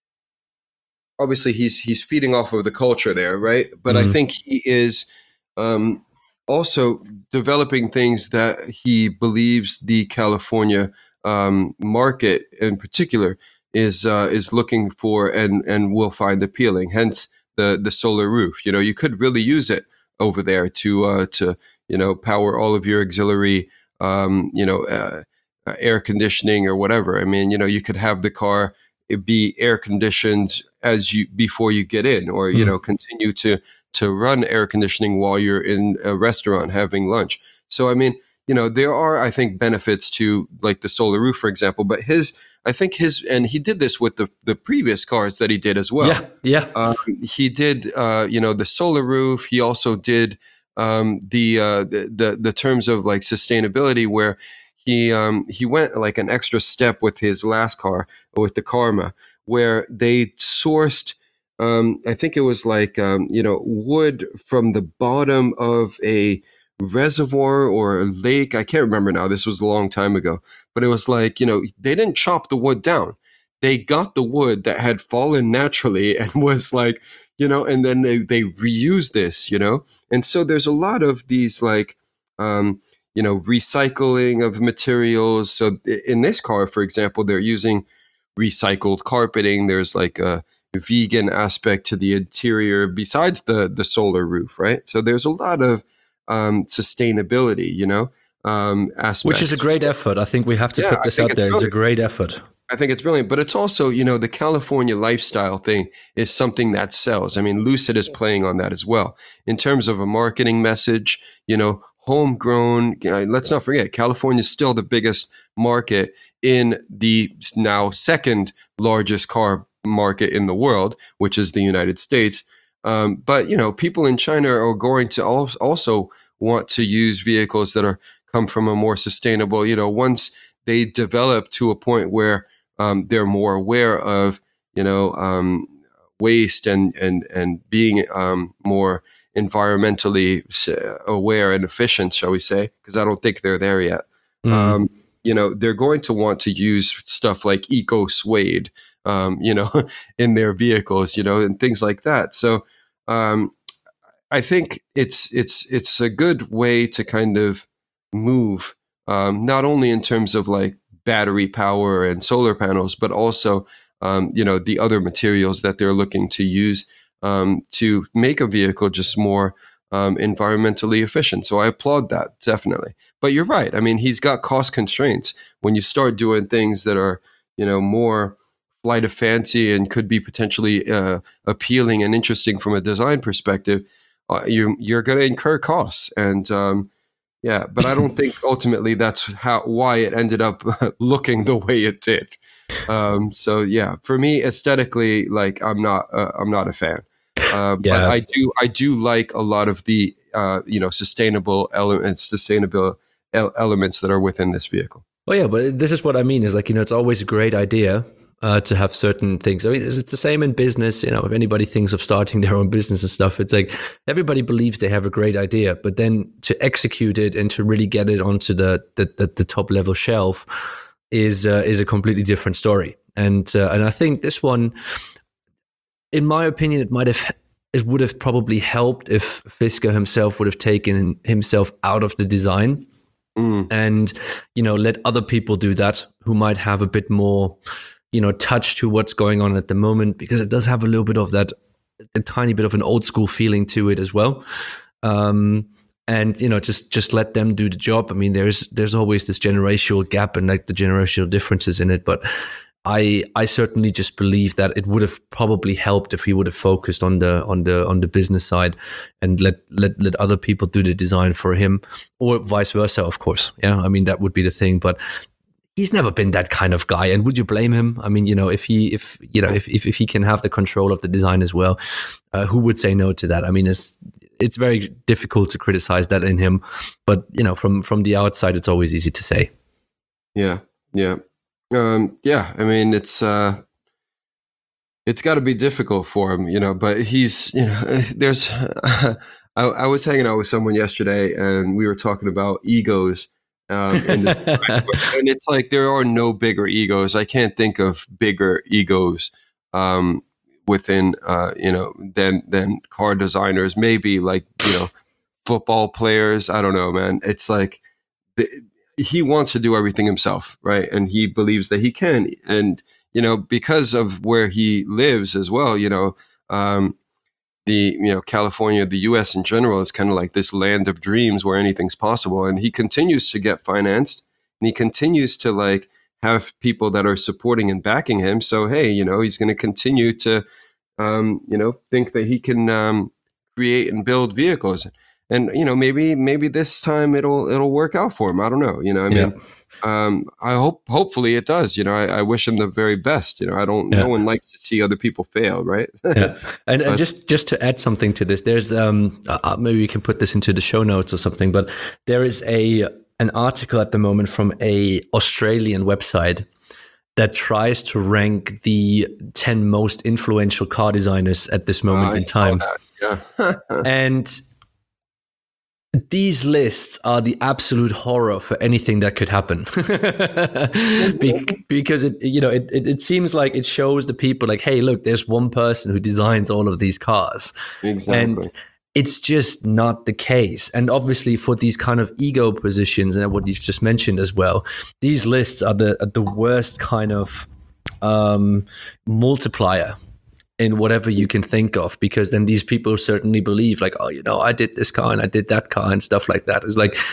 Obviously, he's he's feeding off of the culture there, right? But I mm, think he is um, also developing things that he believes the California um, market, in particular, is uh, is looking for and and will find appealing. Hence the the solar roof. You know, you could really use it over there to uh, to you know power all of your auxiliary, um, you know, uh, uh, air conditioning or whatever. I mean, you know, you could have the car it be air conditioned as you before you get in, or you mm, know, continue to to run air conditioning while you're in a restaurant having lunch. So I mean, you know, there are I think benefits to like the solar roof, for example. But his, I think his, and he did this with the the previous cars that he did as well. yeah, yeah, Um, he did, uh, you know, the solar roof. He also did um, the, uh, the the the terms of like sustainability, where he um, he went like an extra step with his last car, with the Karma, where they sourced. Um, I think it was like um, you know wood from the bottom of a reservoir or a lake. I can't remember now. This was a long time ago, but it was like you know they didn't chop the wood down. They got the wood that had fallen naturally and was like, you know, and then they, they reuse this, you know? And so there's a lot of these like, um, you know, recycling of materials. So in this car, for example, they're using recycled carpeting. There's like a vegan aspect to the interior besides the, the solar roof, right? So there's a lot of um, sustainability, you know, um, which is a aspects. great effort. I think we have to Yeah, put I this think out it's there. It's a brilliant. great effort. I think it's brilliant, but it's also, you know, the California lifestyle thing is something that sells. I mean, Lucid is playing on that as well. In terms of a marketing message, you know, homegrown, you know, let's not forget, California is still the biggest market in the now second largest car market in the world, which is the United States. Um, but, you know, people in China are going to al- also want to use vehicles that are come from a more sustainable, you know, once they develop to a point where um, they're more aware of you know um, waste and and and being um, more environmentally aware and efficient, shall we say? Because I don't think they're there yet. Mm. Um, you know, they're going to want to use stuff like eco suede, um, you know, in their vehicles, you know, and things like that. So um, I think it's it's it's a good way to kind of move, um, not only in terms of like battery power and solar panels, but also um, you know the other materials that they're looking to use um, to make a vehicle just more um, environmentally efficient. So I applaud that definitely. But you're right. I mean, he's got cost constraints. When you start doing things that are you know more flight of fancy and could be potentially uh, appealing and interesting from a design perspective, uh, you you're going to incur costs. And um, yeah, but I don't think ultimately that's how why it ended up looking the way it did. Um, so yeah, for me aesthetically, like I'm not uh, I'm not a fan. Uh, but Yeah. I do I do like a lot of the uh, you know sustainable elements, sustainable el- elements that are within this vehicle. Well, yeah, but this is what I mean is like, you know, it's always a great idea uh, to have certain things. I mean, it's it's the same in business. You know, if anybody thinks of starting their own business and stuff, it's like everybody believes they have a great idea, but then to execute it and to really get it onto the the, the, the top level shelf is uh, is a completely different story. And uh, and I think this one, in my opinion, it might have it would have probably helped if Fisker himself would have taken himself out of the design. Mm. And, you know, let other people do that who might have a bit more, you know, touch to what's going on at the moment, because it does have a little bit of that, a tiny bit of an old school feeling to it as well. Um, and, you know, just just let them do the job. I mean, there's there's always this generational gap and like the generational differences in it. But I I certainly just believe that it would have probably helped if he would have focused on the on the on the business side and let let let other people do the design for him, or vice versa, of course. Yeah, I mean that would be the thing. But he's never been that kind of guy, and would you blame him? I mean, you know, if he if you know if if, if he can have the control of the design as well, uh, who would say no to that? I mean, it's it's very difficult to criticize that in him, but you know, from from the outside, it's always easy to say. Yeah, yeah. Um, yeah, I mean, it's uh, it's got to be difficult for him, you know. But he's, you know, there's. I, I was hanging out with someone yesterday, and we were talking about egos, um, and, and it's like there are no bigger egos. I can't think of bigger egos um, within, uh, you know, than than car designers. Maybe like you know, football players. I don't know, man. It's like. The, he wants to do everything himself, right? And he believes that he can. And, you know, because of where he lives as well, you know, um, the, you know, California, the U S in general is kind of like this land of dreams where anything's possible. And he continues to get financed, and he continues to like have people that are supporting and backing him. So, hey, you know, he's going to continue to, um, you know, think that he can um, create and build vehicles. And you know, maybe maybe this time it'll it'll work out for him. I don't know. You know, I mean, yeah. um, I hope hopefully it does. You know, I, I wish him the very best. You know, I don't. Yeah. No one likes to see other people fail, right? Yeah. And, and just just to add something to this, there's um uh, maybe we can put this into the show notes or something. But there is a an article at the moment from a Australian website that tries to rank the ten most influential car designers at this moment uh, in time. Yeah. And these lists are the absolute horror for anything that could happen. Be- because it, you know, it, it, it seems like it shows the people like, hey, look, there's one person who designs all of these cars. Exactly. And it's just not the case. And obviously for these kind of ego positions and what you've just mentioned as well, these lists are the, are the worst kind of um, multiplier in whatever you can think of, because then these people certainly believe like, oh, you know, I did this car and I did that car and stuff like that. It's like,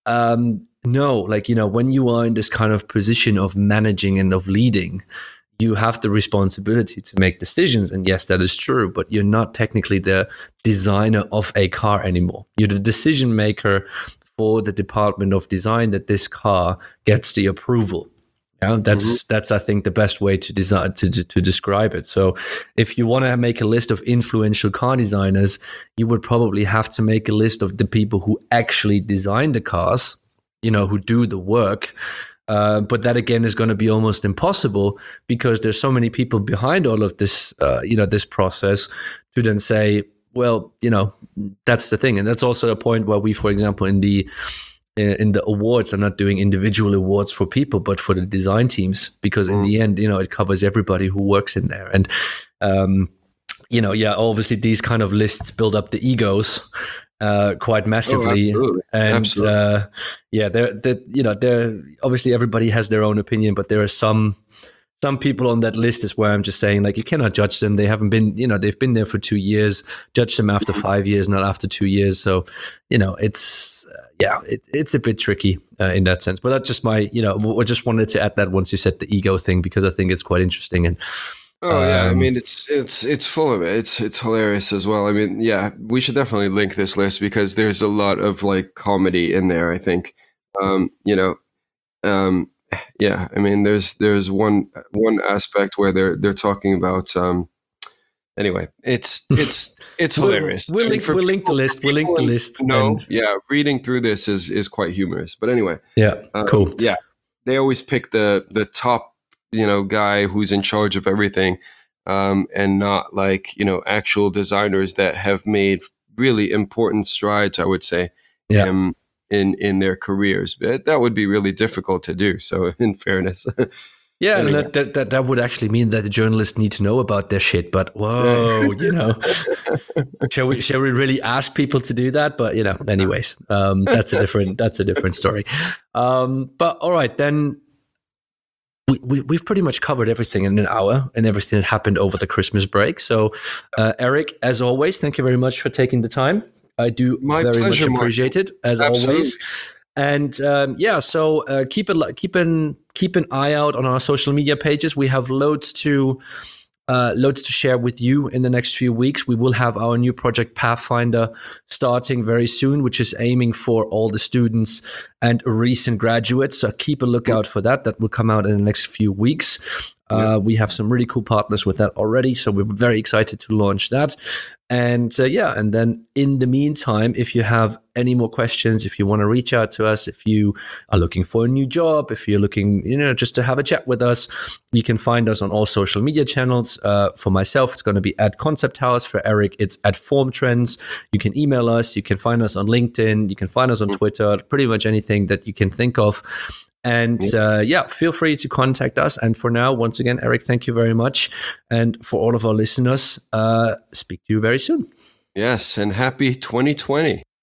um, no, like, you know, when you are in this kind of position of managing and of leading, you have the responsibility to make decisions. And yes, that is true, but you're not technically the designer of a car anymore. You're the decision maker for the department of design that this car gets the approval. Yeah, that's mm-hmm. that's I think the best way to design to to describe it. So, if you want to make a list of influential car designers, you would probably have to make a list of the people who actually design the cars, you know, who do the work. Uh, but that again is going to be almost impossible because there's so many people behind all of this, uh, you know, this process to then say, well, you know, that's the thing, and that's also a point where we, for example, in the in the awards, I'm not doing individual awards for people, but for the design teams, because in mm. the end, you know, it covers everybody who works in there. And, um, you know, yeah, obviously these kind of lists build up the egos uh, quite massively. Oh, absolutely. And, absolutely. Uh, yeah, they're, they're, you know, they're obviously everybody has their own opinion, but there are some Some people on that list is where I'm just saying, like, you cannot judge them. They haven't been, you know, they've been there for two years. Judge them after five years, not after two years. So, you know, it's, uh, yeah, it, it's a bit tricky uh, in that sense. But that's just my, you know, I just wanted to add that once you said the ego thing, because I think it's quite interesting. And oh um, yeah, I mean, it's it's it's full of it. It's it's hilarious as well. I mean, yeah, we should definitely link this list because there's a lot of like comedy in there, I think. Um, you know, um. Yeah, I mean, there's there's one one aspect where they're they're talking about. Um, anyway, it's it's it's hilarious. We'll, we'll link we'll link the list. We'll link the list. No, and... yeah, reading through this is is quite humorous. But anyway, yeah, um, cool. Yeah, they always pick the the top, you know, guy who's in charge of everything, um, and not like, you know, actual designers that have made really important strides, I would say, Yeah. um, in in their careers. But that would be really difficult to do. So, in fairness. Yeah, and Anyway. that, that, that, that would actually mean that the journalists need to know about their shit. But whoa, you know, shall we shall we really ask people to do that? But you know, anyways, um, that's a different that's a different story. Um, but all right, then we, we we've pretty much covered everything in an hour and everything that happened over the Christmas break. So, uh, Eric, as always, thank you very much for taking the time. I do My very pleasure, much appreciate Martin. it, as Absolutely. always. And um, yeah, so uh, keep it keep an keep an eye out on our social media pages. We have loads to uh, loads to share with you in the next few weeks. We will have our new project Pathfinder starting very soon, which is aiming for all the students and recent graduates. So keep a lookout for that. That will come out in the next few weeks. Uh, we have some really cool partners with that already, so we're very excited to launch that. And uh, yeah, and then in the meantime, if you have any more questions, if you want to reach out to us, if you are looking for a new job, if you're looking, you know, just to have a chat with us, you can find us on all social media channels. Uh, for myself, it's going to be at Concept House. For Eric, it's at Form Trends. You can email us. You can find us on LinkedIn. You can find us on Twitter. Pretty much anything that you can think of. And uh, yeah, feel free to contact us. And for now, once again, Eric, thank you very much. And for all of our listeners, uh, speak to you very soon. Yes, and happy twenty twenty.